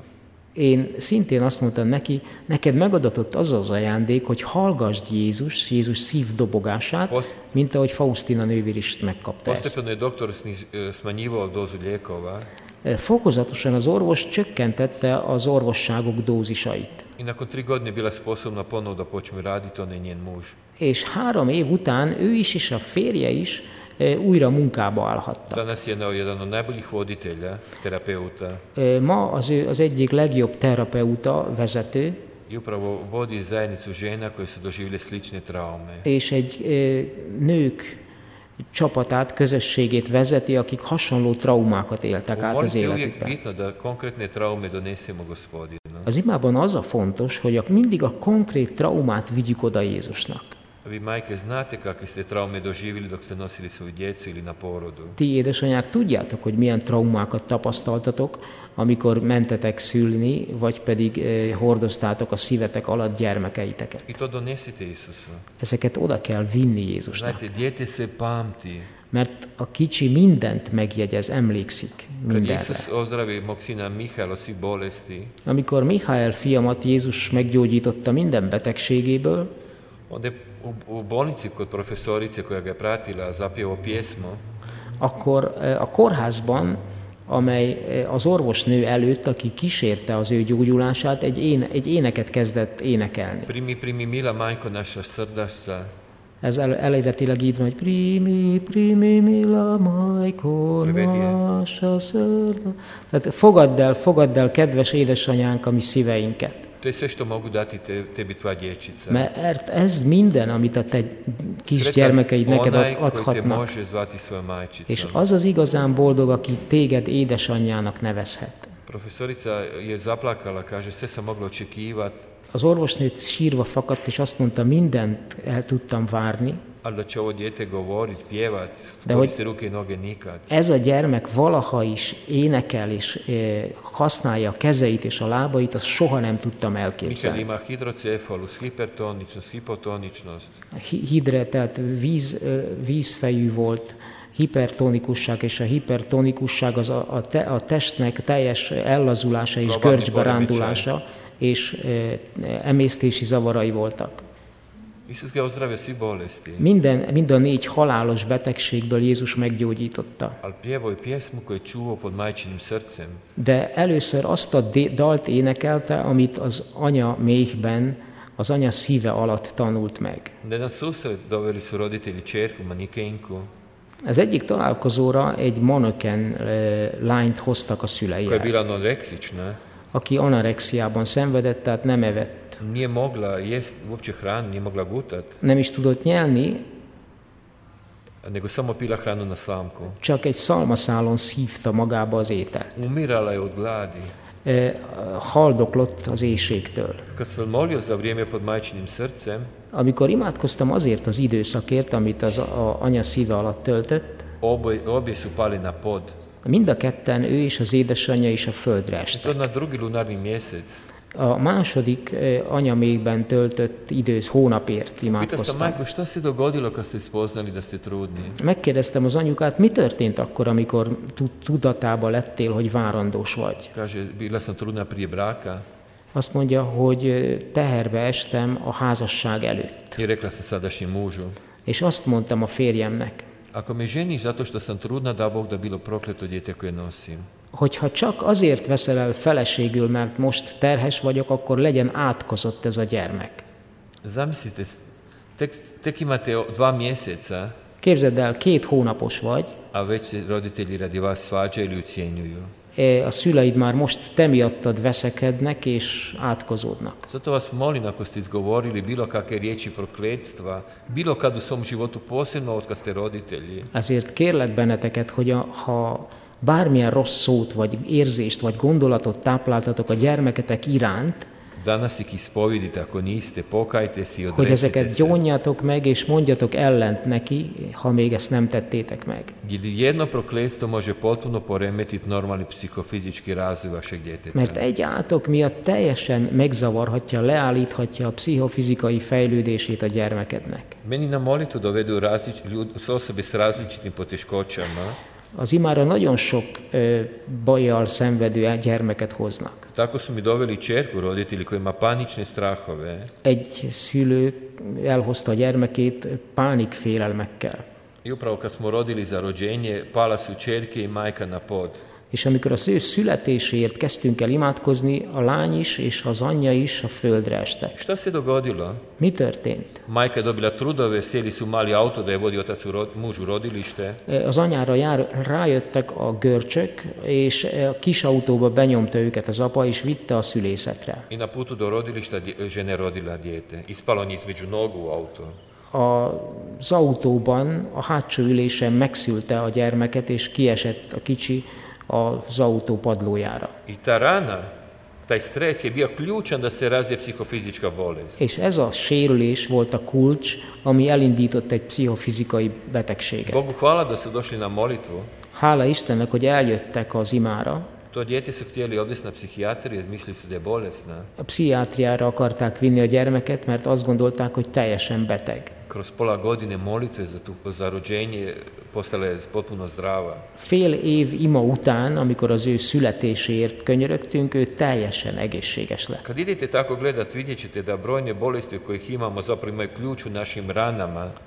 [SPEAKER 2] Én szintén azt mondtam neki, neked megadatott az az ajándék, hogy hallgassd Jézus, Jézus szívdobogását, Post, mint ahogy Faustina nővér is megkapta ezt.
[SPEAKER 1] Postepeno je doktor smanjivao dozu lijekova.
[SPEAKER 2] Fokozatosan az orvos csökkentette az orvosságok dózisait.
[SPEAKER 1] I nakon tri godine bila sposobna ponovo da počne raditi, on je njen muž.
[SPEAKER 2] És három év után ő is és a férje is újra munkába állhattak.
[SPEAKER 1] Danas je jedan od najboljih voditelja, terapeuta.
[SPEAKER 2] Ma az ő az egyik legjobb terapeuta, vezető.
[SPEAKER 1] I upravo vodi zajednicu žena koje su doživjele slične traume.
[SPEAKER 2] És egy nők csapatát, közösségét vezeti, akik hasonló traumákat éltek át az életükben. Az imában az a fontos, hogy mindig a konkrét traumát vigyük oda Jézusnak.
[SPEAKER 1] Vi majke znate kakve ste traume doživjeli dok ste nosili svoju djecu ili na porodu.
[SPEAKER 2] Ti édesanyák tudjátok, hogy milyen traumákat tapasztaltatok, amikor mentetek szülni, vagy pedig eh, hordoztátok a szívetek alatt gyermekeiteket.
[SPEAKER 1] I to donesite Isusu.
[SPEAKER 2] Ezeket oda kell vinni Jézusnak.
[SPEAKER 1] Znate, dijete sve pamti.
[SPEAKER 2] Mert a kicsi mindent megjegyez, emlékszik mindenre.
[SPEAKER 1] Kad Isus ozdravi mog sina Mihaela od svih bolesti,
[SPEAKER 2] amikor Mihael fiamat Jézus meggyógyította minden betegségéből,
[SPEAKER 1] onda u, u bolnici kod profesorice koja ga je pratila zapjevao pjesmo.
[SPEAKER 2] Akkor a kórházban amely az orvosnő előtt, aki kísérte az ő gyógyulását, egy, éne, egy éneket kezdett énekelni.
[SPEAKER 1] Primi, primi, mila majko naša srdašca.
[SPEAKER 2] Ez el, eredetileg így van, hogy primi, primi, mila majko naša srdašca. Tehát fogadd el, fogadd el, kedves édesanyánk, a mi szíveinket.
[SPEAKER 1] To je sve što mogu dati te, tebi tvoja dječica.
[SPEAKER 2] Mert ez minden, amit a te kis gyermekeid neked adhatnak. És az az igazán boldog, aki téged édesanyjának nevezhet.
[SPEAKER 1] Profesorica je zaplakala, kaže, sve sam mogla očekivat.
[SPEAKER 2] Az orvosnőt sírva fakadt, és azt mondta, mindent el tudtam várni. De hogy ez a gyermek valaha is énekel, és használja a kezeit és a lábait, azt soha nem tudtam elképzelni. Hidre, tehát víz, vízfejű volt, hipertonikusság, és a hipertonikusság az a, a, te, a testnek teljes ellazulása és görcsbe rándulása, és e, emésztési zavarai voltak. Minden, mind a négy halálos betegségből Jézus meggyógyította. De először azt a dalt énekelte, amit az anya méhben, az anya szíve alatt tanult meg. Az egyik találkozóra egy manöken lányt hoztak a szülei, aki anorexiában szenvedett, tehát nem evett.
[SPEAKER 1] Nije mogla jest uopće hranu, nije mogla gutat.
[SPEAKER 2] Nem is tudott nyelni,
[SPEAKER 1] nego samo pila hranu na slamku.
[SPEAKER 2] Csak egy szalmaszálon szívta magába az ételt.
[SPEAKER 1] Umirala je od gladi.
[SPEAKER 2] E, haldoklott az éhségtől.
[SPEAKER 1] Kad sam molio za vrijeme pod majčinim srcem,
[SPEAKER 2] amikor imádkoztam azért az időszakért, amit az a, a anya szíve alatt töltött,
[SPEAKER 1] obje, obje su pali na pod.
[SPEAKER 2] Mind a ketten, ő és az édesanyja is a földre estek.
[SPEAKER 1] To na drugi lunarni mjesec.
[SPEAKER 2] A második anyamékben töltött idősz hónapért imádkoztam. Megkérdeztem az anyukát, mi történt akkor, amikor tudatában lettél, hogy várandós vagy? Azt mondja, hogy teherbe estem a házasság előtt. És azt mondtam a férjemnek, hogyha csak azért veszel el feleségül, mert most terhes vagyok, akkor legyen átkozott ez a gyermek.
[SPEAKER 1] Zamislite, tek, tek imate dva mjeseca.
[SPEAKER 2] Képzeld el, két hónapos vagy.
[SPEAKER 1] A već se roditelji radi vas svađaju ili ucijenjuju.
[SPEAKER 2] A szüleid már most te miattad veszekednek és átkozódnak.
[SPEAKER 1] Zato vas molim, ako ste izgovorili bilo kakve riječi prokletstva, bilo kad u svom životu, posebno od kad ste roditelji.
[SPEAKER 2] Ezért kérlek benneteket, hogy a, ha bármilyen rossz szót, vagy érzést, vagy gondolatot tápláltatok a gyermeketek iránt,
[SPEAKER 1] danas ih ispovedite, ako niste, pokajte si, odrecite se.
[SPEAKER 2] Hogy ezeket gyónjatok meg, és mondjatok ellent neki, ha még ezt nem tettétek meg.
[SPEAKER 1] Jedno prokletstvo može potpuno poremetiti normalni pszichofizički razvoj vašeg djeteta.
[SPEAKER 2] Mert egy átok miatt teljesen megzavarhatja, leállíthatja a pszichofizikai fejlődését a gyermekednek.
[SPEAKER 1] Meni na molitvu dovedu osobe s različitim poteškoćama.
[SPEAKER 2] Az imára nagyon sok ö, bajjal szenvedő gyermeket hoznak.
[SPEAKER 1] Tako su mi doveli čerku roditelji koji ima panične strahove.
[SPEAKER 2] Egy szülő elhozta a gyermekét pánikfélelmekkel.
[SPEAKER 1] I upravo kad smo rodili za rođenje, pala su čerke i majka na pod.
[SPEAKER 2] És amikor az ő születéséért kezdtünk el imádkozni, a lány is és az anyja is a földre estek.
[SPEAKER 1] Šta se dogodilo?
[SPEAKER 2] Mi történt?
[SPEAKER 1] Majka je dobila trudove, sjeli su mali auto da je vodi otac u rod, muž u rodilište.
[SPEAKER 2] Az anyára jár, rájöttek a görcsök, és a kis autóba benyomta őket az apa, és vitte a szülészetre.
[SPEAKER 1] I na putu do rodilišta žena rodila dijete. Ispalo nje između nogu u auto.
[SPEAKER 2] Az autóban a hátsó ülésen megszülte a gyermeket, és kiesett a kicsi az autó padlójára.
[SPEAKER 1] I ta rana, taj stres je bio ključan da se razvije psihofizička bolest.
[SPEAKER 2] És ez a sérülés volt a kulcs, ami elindított egy pszichofizikai betegséget.
[SPEAKER 1] Bogu hvala da su došli na molitvu.
[SPEAKER 2] Hála Istennek, hogy eljöttek az imára.
[SPEAKER 1] To dijete su htjeli odvesti na psihijatriju, mislili su da je bolesna.
[SPEAKER 2] A pszichiátriára akarták vinni a gyermeket, mert azt gondolták, hogy teljesen beteg.
[SPEAKER 1] Kroz pola godine molitve za, tu, za rođenje postala je potpuno zdrava.
[SPEAKER 2] Fél év ima után, amikor az ő születéséért könyörögtünk, ő teljesen egészséges lett.
[SPEAKER 1] Kad idete tako gledat, vidjet ćete da brojne bolesti kojih imamo zapravo imaju ključ u našim ranama.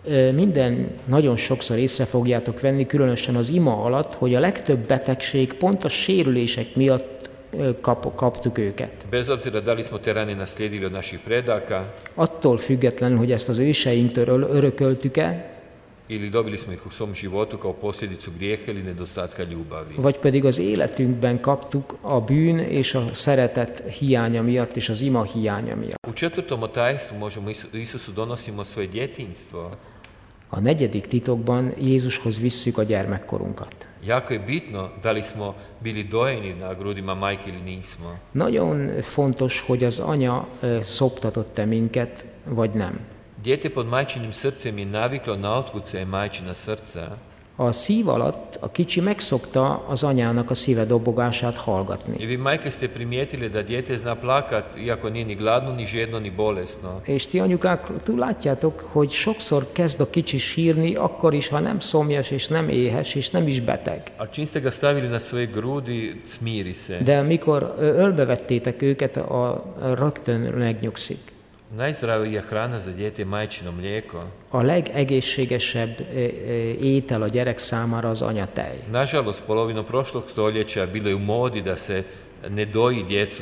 [SPEAKER 2] Minden nagyon sokszor észre fogjátok venni, különösen az ima alatt, hogy a legtöbb betegség pont a sérülések miatt kap, kaptuk őket.
[SPEAKER 1] Bez obzira da li smo te rane naslijedili od naših predaka,
[SPEAKER 2] attól függetlenül, hogy ezt az őseinktől örököltük-e,
[SPEAKER 1] ili dobili smo ih u svom životu kao posljedicu grijeha ili nedostatka ljubavi.
[SPEAKER 2] Vagy pedig az életünkben kaptuk a bűn és a szeretet hiánya miatt és az ima hiánya miatt.
[SPEAKER 1] U četvrtom otajstvu možemo Isusu donosimo svoje djetinjstvo.
[SPEAKER 2] A negyedik titokban Jézushoz visszük a gyermekkorunkat.
[SPEAKER 1] Jako je bitno da li smo bili dojeni na grudima majke ili nismo.
[SPEAKER 2] Nagyon fontos, hogy az anya szoptatott-e minket, vagy nem.
[SPEAKER 1] Dijete pod majčinim srcem je naviklo na otkucaje majčina srca.
[SPEAKER 2] A szív alatt a kicsi megszokta az anyának a szíve dobogását hallgatni.
[SPEAKER 1] I vi majke ste primijetili da dijete zna plakat iako nije ni gladno, ni žedno, ni bolesno.
[SPEAKER 2] És ti anyukák, túl látjátok, hogy sokszor kezd a kicsi sírni, akkor is, ha nem szomjas, és nem éhes, és nem is beteg.
[SPEAKER 1] A čim ste ga stavili na svoje grudi, smiri se.
[SPEAKER 2] De mikor ölbevettétek őket, a rögtön megnyugszik.
[SPEAKER 1] Najzdravija hrana za dijete je majčino mlijeko.
[SPEAKER 2] A legegészségesebb étel a gyerek számára az anyatej.
[SPEAKER 1] Nažalost, polovinom prošlog stoljeća bilo je u modi da se ne doji djecu.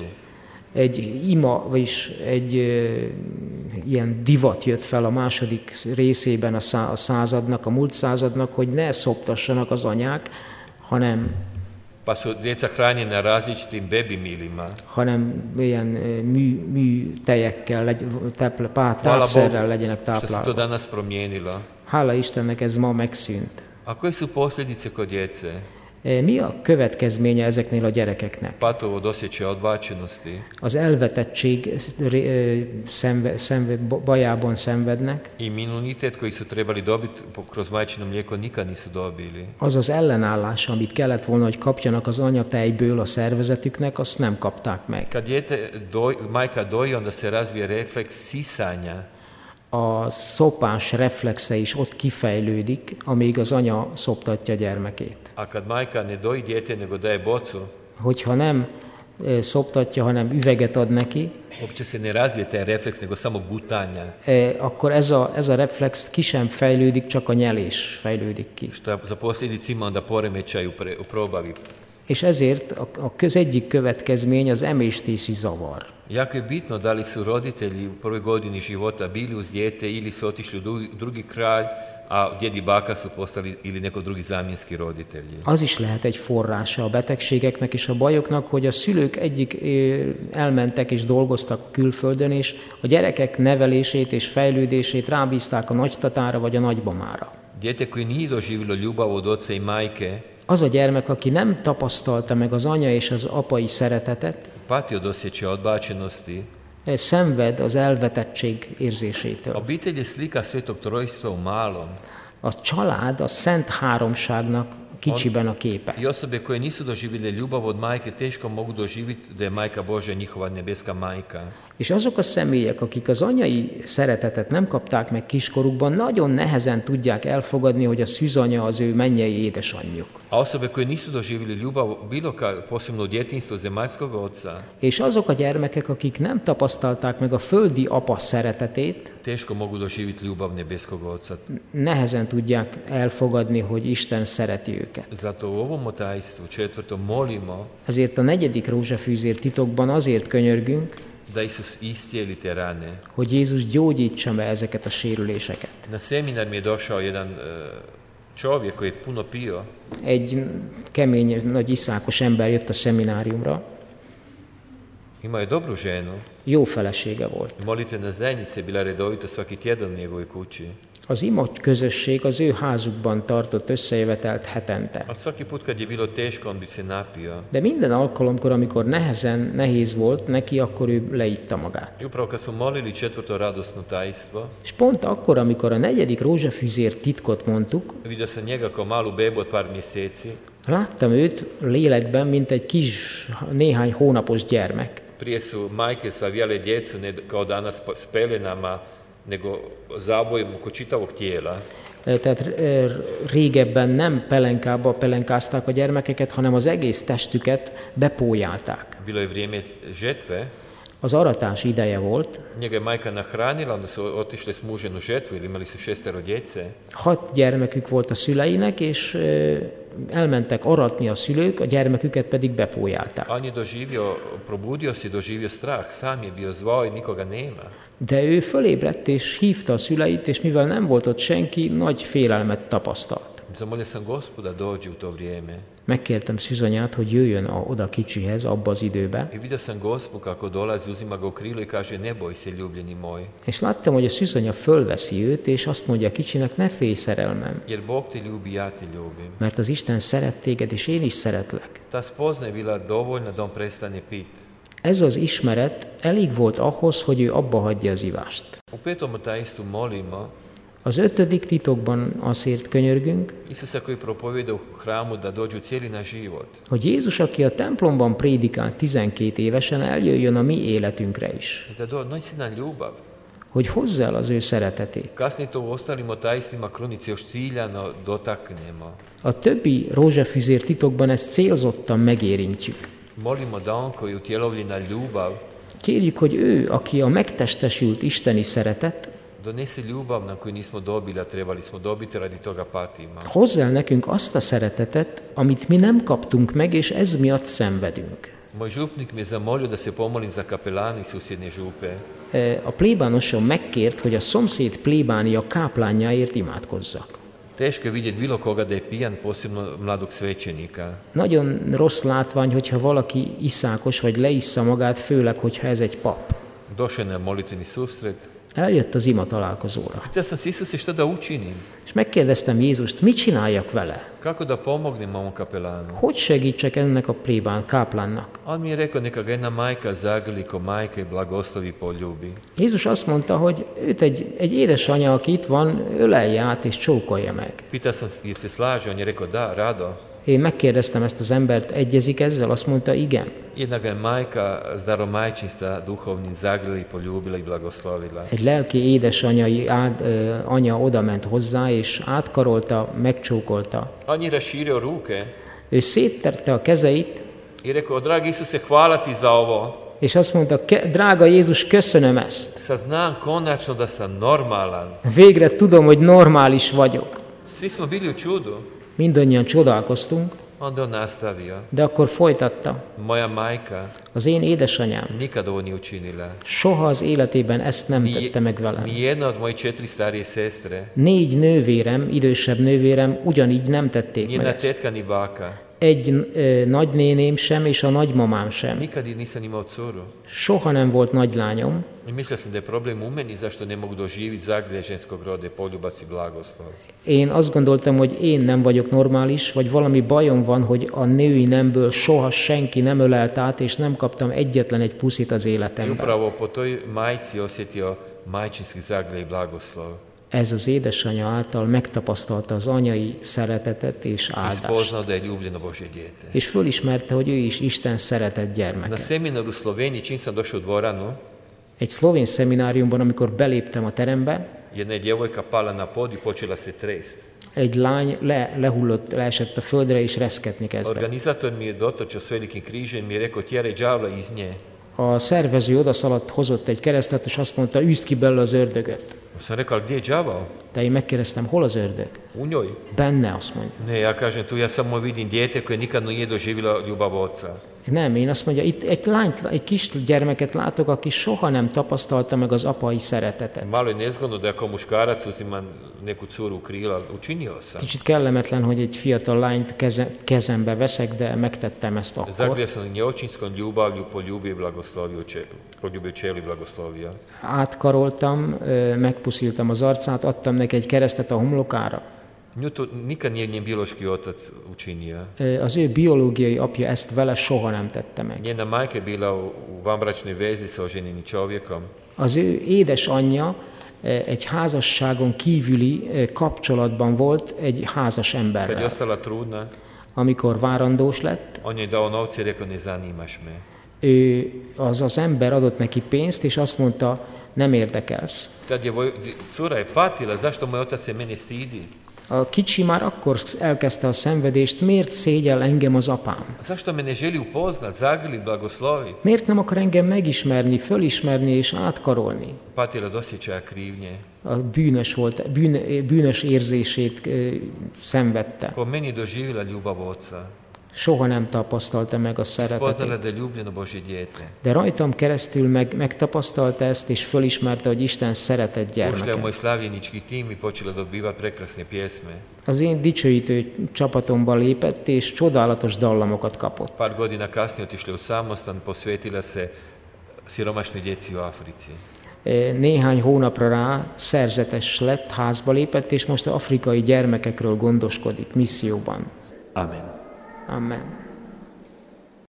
[SPEAKER 2] Egy ima, vagyis egy e, ilyen divat jött fel a második részében a, szá, a századnak, a múlt századnak, hogy ne szoptassanak az anyák, hanem
[SPEAKER 1] Pa su djeca hranjena različitim baby milima.
[SPEAKER 2] hanem ilyen mű, mű tejekkel, legy, teple, pá, tápszerrel legyenek táplálva.
[SPEAKER 1] Što se to danas promijenilo.
[SPEAKER 2] Hála Istennek, ez ma megszűnt.
[SPEAKER 1] A koje su posljedice kod djece?
[SPEAKER 2] Mi a következménye ezeknél a gyerekeknek?
[SPEAKER 1] Patov od osjećaja odbačenosti.
[SPEAKER 2] Az elvetettség szenved, szenved, bajában szenvednek.
[SPEAKER 1] Imunitet koji su trebali dobiti kroz majčino mlijeko nikad nisu dobili.
[SPEAKER 2] Az az ellenállás, amit kellett volna, hogy kapjanak az anyatejből a szervezetüknek, azt nem kapták meg.
[SPEAKER 1] Kad dijete doj, majka doji, onda se razvije refleks sisanja.
[SPEAKER 2] A szopás reflexe is ott kifejlődik, amíg az anya szoptatja gyermekét.
[SPEAKER 1] A kad majka ne doji dijete, nego daje bocu,
[SPEAKER 2] hogyha nem szoptatja, hanem üveget ad neki,
[SPEAKER 1] uopće se ne razvije taj refleks, nego samo gutanja.
[SPEAKER 2] akkor ez a, ez a reflex ki sem fejlődik, csak a nyelés fejlődik ki.
[SPEAKER 1] Što za posljedicu ima onda poremećaj u, pre, u probavi.
[SPEAKER 2] És ezért a, a köz egyik következmény az emésztési zavar.
[SPEAKER 1] Jako je bitno da li su roditelji u prvoj godini života bili uz dijete ili su otišli u drugi, drugi kraj, a djed i baka su postali ili neko drugi zamjenski roditelji.
[SPEAKER 2] Az is lehet egy forrása a betegségeknek és a bajoknak, hogy a szülők egyik elmentek és dolgoztak külföldön, és a gyerekek nevelését és fejlődését rábízták a nagytatára vagy a nagymamára.
[SPEAKER 1] Dijete koji nije doživjelo ljubav od oca i majke,
[SPEAKER 2] az a gyermek, aki nem tapasztalta meg az anya és az apai szeretetet,
[SPEAKER 1] pati od osjećaja odbačenosti,
[SPEAKER 2] szenved az elvetettség érzésétől.
[SPEAKER 1] Obitelj je slika Svetog Trojstva u malom.
[SPEAKER 2] A család a Szent Háromságnak kicsiben a képe.
[SPEAKER 1] I osobe koje nisu doživjele ljubav od majke teško mogu doživjeti da je Majka Božja njihova nebeska majka.
[SPEAKER 2] És azok a személyek, akik az anyai szeretetet nem kapták meg kiskorukban, nagyon nehezen tudják elfogadni, hogy a szűzanya az ő mennyei édesanyjuk.
[SPEAKER 1] A osobe koje nisu doživjeli ljubav bilo ka, posebno u djetinjstvu zemaljskog oca.
[SPEAKER 2] És azok a gyermekek, akik nem tapasztalták meg a földi apa szeretetét,
[SPEAKER 1] teško mogu doživjeti ljubav nebeskog oca.
[SPEAKER 2] Nehezen tudják elfogadni, hogy Isten szereti őket.
[SPEAKER 1] Zato u ovom otajstvu četvrtom molimo,
[SPEAKER 2] ezért a negyedik rózsafűzér titokban azért könyörgünk,
[SPEAKER 1] da Isus iscijeli te rane.
[SPEAKER 2] Hogy Jézus gyógyítsa be ezeket a sérüléseket.
[SPEAKER 1] Na seminar mi je došao jedan uh, čovjek koji je puno pio.
[SPEAKER 2] Egy kemény, nagy iszákos ember jött a szemináriumra.
[SPEAKER 1] Imao je dobru ženu.
[SPEAKER 2] Jó felesége volt.
[SPEAKER 1] Molitvena zajednica je bila redovito svaki tjedan u njegovoj kući.
[SPEAKER 2] Az ima közösség az ő házukban tartott összejövetelt hetente.
[SPEAKER 1] A svaki put kad je bilo teško, on bi se napio.
[SPEAKER 2] De minden alkalomkor, amikor nehezen, nehéz volt neki, akkor ő leitta magát.
[SPEAKER 1] I upravo kad smo molili četvrto radosno tajstvo,
[SPEAKER 2] és pont akkor, amikor a negyedik rózsafűzér titkot mondtuk,
[SPEAKER 1] vidio sam njega kao malu bebu od par mjeseci.
[SPEAKER 2] Láttam őt lélekben, mint egy kis, néhány hónapos gyermek.
[SPEAKER 1] Prije su majke savijale djecu ne kao danas s pelenama, nego zavojem oko čitavog tijela.
[SPEAKER 2] Tehát régebben nem pelenkába pelenkázták a gyermekeket, hanem az egész testüket bepójálták.
[SPEAKER 1] Bilo je vrijeme žetve.
[SPEAKER 2] Az aratás ideje volt.
[SPEAKER 1] Njega je majka nahranila, onda su otišli s mužem u žetvu, ili imali su šestero djece.
[SPEAKER 2] Hat gyermekük volt a szüleinek, és ö, elmentek aratni a szülők, a gyermeküket pedig bepójálták.
[SPEAKER 1] On je doživio, probudio se i doživio strah, sam je bio zvao i nikoga nema.
[SPEAKER 2] De ő fölébredt és hívta a szüleit, és mivel nem volt ott senki, nagy félelmet tapasztalt.
[SPEAKER 1] Zamolio sam Gospoda dođi u to vrijeme.
[SPEAKER 2] Megkértem Szüzanyát, hogy jöjjön a, oda kicsihez, abba az időbe.
[SPEAKER 1] I vidio sam Gospu kako dolazi, uzima ga u krilo i kaže ne boj se ljubljeni moj.
[SPEAKER 2] És láttam, hogy a Szüzanya fölveszi őt, és azt mondja a kicsinek, ne félj szerelmem.
[SPEAKER 1] Jer Bog te ljubi, ja te ljubim.
[SPEAKER 2] Mert az Isten szeret téged, és én is szeretlek.
[SPEAKER 1] Ta spoznaja je bila dovoljna da on prestane pit.
[SPEAKER 2] Ez az ismeret elég volt ahhoz, hogy ő abba hagyja az ivást.
[SPEAKER 1] U petom tajstvu molimo
[SPEAKER 2] Az ötödik titokban azért könyörgünk,
[SPEAKER 1] Isusa koji propovjeda u hramu da dođu cijeli naš život.
[SPEAKER 2] hogy Jézus, aki a templomban prédikált tizenkét évesen, eljöjjön a mi életünkre is.
[SPEAKER 1] I da do, nosi nam ljubav.
[SPEAKER 2] Hogy hozza el az ő szeretetét.
[SPEAKER 1] Kasnije to u ostalim tajstvima krunici još ciljano dotaknemo.
[SPEAKER 2] A többi rózsafüzér titokban ezt célzottan megérintjük.
[SPEAKER 1] Molimo da on koji je utjelovljena ljubav
[SPEAKER 2] Kérjük, hogy ő, aki a megtestesült isteni szeretet,
[SPEAKER 1] donese ljubav na koju nismo dobili, a trebali smo dobiti, radi toga patimo.
[SPEAKER 2] hozza el nekünk azt a szeretetet, amit mi nem kaptunk meg, és ez miatt szenvedünk.
[SPEAKER 1] Moj župnik mi je zamolio da se pomolim za kapelana iz susjedne župe.
[SPEAKER 2] A plébánosom megkért, hogy a szomszéd plébánia káplánjáért imádkozzak.
[SPEAKER 1] Teško je vidjeti bilo koga da je pijan, posebno mladog svećenika.
[SPEAKER 2] Nagyon rossz látvány, hogyha valaki iszákos, vagy leissza magát, főleg, hogyha ez egy pap.
[SPEAKER 1] Došao je na molitveni susret.
[SPEAKER 2] Eljött az ima találkozóra.
[SPEAKER 1] Pitao sam se, Isuse, šta da učinim?
[SPEAKER 2] És megkérdeztem Jézust, mit csináljak vele?
[SPEAKER 1] Kako da pomognem ovom kapelanu?
[SPEAKER 2] Hogy segítsek ennek a plébán, káplánnak?
[SPEAKER 1] On mi je rekao, neka ga jedna majka zagrli ko majka i blagoslovi i poljubi.
[SPEAKER 2] Jézus azt mondta, hogy őt egy, egy édesanyja, aki itt van, ölelje át és csókolja meg.
[SPEAKER 1] Pitao sam jer se slaže, on je rekao da, rado.
[SPEAKER 2] Én megkérdeztem ezt az embert, egyezik ezzel? Azt mondta, igen.
[SPEAKER 1] Jedna ga je majka staromajčinstva duhovnim zagrli i poljubila i blagoslovila.
[SPEAKER 2] Egy lelki édesanyai áld, ö, anya odament hozzá, és átkarolta, megcsókolta.
[SPEAKER 1] On je raširio ruke
[SPEAKER 2] Ő szétterte a kezeit,
[SPEAKER 1] i rekao, dragi Isuse, hvala ti za ovo.
[SPEAKER 2] és azt mondta, drága Jézus, köszönöm ezt.
[SPEAKER 1] Saznam konačno da sam normalan.
[SPEAKER 2] Végre tudom, hogy normális vagyok.
[SPEAKER 1] Svi smo bili u čudu.
[SPEAKER 2] Mindannyian csodálkoztunk,
[SPEAKER 1] Onda on nastavio.
[SPEAKER 2] de akkor folytatta.
[SPEAKER 1] Moja majka
[SPEAKER 2] Az én édesanyám
[SPEAKER 1] nikad ovo nije učinila.
[SPEAKER 2] soha az életében ezt nem tette meg velem.
[SPEAKER 1] Ni jedna od moje četiri starije sestre,
[SPEAKER 2] Négy nővérem, idősebb nővérem ugyanígy nem tették
[SPEAKER 1] ni
[SPEAKER 2] meg
[SPEAKER 1] jedna
[SPEAKER 2] ezt.
[SPEAKER 1] tetka ni baka.
[SPEAKER 2] Egy ö, nagynéném sem, és a nagymamám sem.
[SPEAKER 1] Nikad i nisam imao curu.
[SPEAKER 2] Soha nem volt nagylányom,
[SPEAKER 1] I mislio sam da je problem u meni zašto ne mogu doživjeti zagrlje ženskog roda, poljubac i blagoslov.
[SPEAKER 2] én azt gondoltam, hogy én nem vagyok normális, vagy valami bajom van, hogy a női nemből soha senki nem ölelt át, és nem kaptam egyetlen egy puszit az
[SPEAKER 1] I
[SPEAKER 2] életemben.
[SPEAKER 1] upravo po toj majci osjetio majčinski zagrlje i blagoslov.
[SPEAKER 2] Ez az édesanyja által megtapasztalta az anyai szeretetet és
[SPEAKER 1] I
[SPEAKER 2] áldást.
[SPEAKER 1] spoznao da je ljubljeno Božje dijete.
[SPEAKER 2] És fölismerte, hogy ő is Isten szeretett
[SPEAKER 1] Na
[SPEAKER 2] gyermeke.
[SPEAKER 1] seminaru u Sloveniji, čim sam došao u dvoranu,
[SPEAKER 2] Egy szlovén szemináriumban, amikor beléptem a terembe,
[SPEAKER 1] jedna je djevojka pala na pod i počela se trest.
[SPEAKER 2] egy lány le, lehullott, leesett a földre és reszketni kezdett.
[SPEAKER 1] Organizator mi je dotrčao s velikim križem i mi je rekao, tjeraj đavla iz nje.
[SPEAKER 2] A szervező odaszaladt, hozott egy keresztet, és azt mondta, üzd ki belőle az ördögöt.
[SPEAKER 1] Sam rekao, ali gdje je đavao?
[SPEAKER 2] De én megkérdeztem, hol az ördög?
[SPEAKER 1] U njoj.
[SPEAKER 2] Benne, azt mondja.
[SPEAKER 1] Ne, ja kažem, tu ja samo vidim dijete koje nikad nije doživjelo ljubav oca.
[SPEAKER 2] Nem, én azt mondja, itt egy lányt, egy kis gyermeket látok, aki soha nem tapasztalta meg az apai szeretetet.
[SPEAKER 1] Malo je nezgodno da ako muškarac uzima neku curu u krila, učinio sam.
[SPEAKER 2] Kicsit kellemetlen, hogy egy fiatal lányt keze, kezembe veszek, de megtettem ezt akkor.
[SPEAKER 1] Zagrio sam nje očinskom ljubavlju poljubio i blagoslovio, če- poljubio čelu i blagoslovio.
[SPEAKER 2] Átkaroltam, ö, megpusziltam az arcát, adtam neki egy keresztet a homlokára.
[SPEAKER 1] Nju to nikad nije njen biološki otac učinio.
[SPEAKER 2] Ö, Az ő biológiai apja ezt vele soha nem tette meg.
[SPEAKER 1] Njena majka je bila u, u vanbračnoj vezi sa oženjenim čovjekom.
[SPEAKER 2] Az ő édesanyja ö, egy házasságon kívüli ö, kapcsolatban volt egy házas
[SPEAKER 1] Kad je
[SPEAKER 2] emberrel.
[SPEAKER 1] ostala trudna,
[SPEAKER 2] Amikor várandós lett,
[SPEAKER 1] on je dao novce i rekao, ne zanimaš me.
[SPEAKER 2] ő, az az ember adott neki pénzt, és azt mondta, nem érdekelsz.
[SPEAKER 1] Ta djevoj, cura je patila, zašto moj otac se mene stidi?
[SPEAKER 2] A kicsi már akkor elkezdte a szenvedést, miért szégyel engem az apám?
[SPEAKER 1] Zašto me ne želi upoznat, zagrlit, blagoslovit?
[SPEAKER 2] Miért nem akar engem megismerni, fölismerni és átkarolni?
[SPEAKER 1] Patila od osjećaja krivnje.
[SPEAKER 2] A bűnös volt, bűn, bűnös érzését ö, szenvedte.
[SPEAKER 1] Ko meni doživjela ljubav oca.
[SPEAKER 2] Soha nem tapasztalta meg a
[SPEAKER 1] Spoznala
[SPEAKER 2] szeretetét.
[SPEAKER 1] da je ljubljeno Božje dijete.
[SPEAKER 2] De rajtam keresztül meg, megtapasztalta ezt, és fölismerte, hogy Isten szeretett
[SPEAKER 1] Ušla je u
[SPEAKER 2] gyermeke.
[SPEAKER 1] moj slavljenički tim i počela dobivat prekrasne pjesme.
[SPEAKER 2] Az én dicsőítő csapatomba lépett, és csodálatos dallamokat kapott.
[SPEAKER 1] Par godina kasnije otišla je u samostan, posvetila se siromašnoj djeci u Africi.
[SPEAKER 2] Néhány hónapra rá szerzetes lett, házba lépett, és most az afrikai gyermekekről gondoskodik misszióban.
[SPEAKER 1] Amen.
[SPEAKER 2] Amen.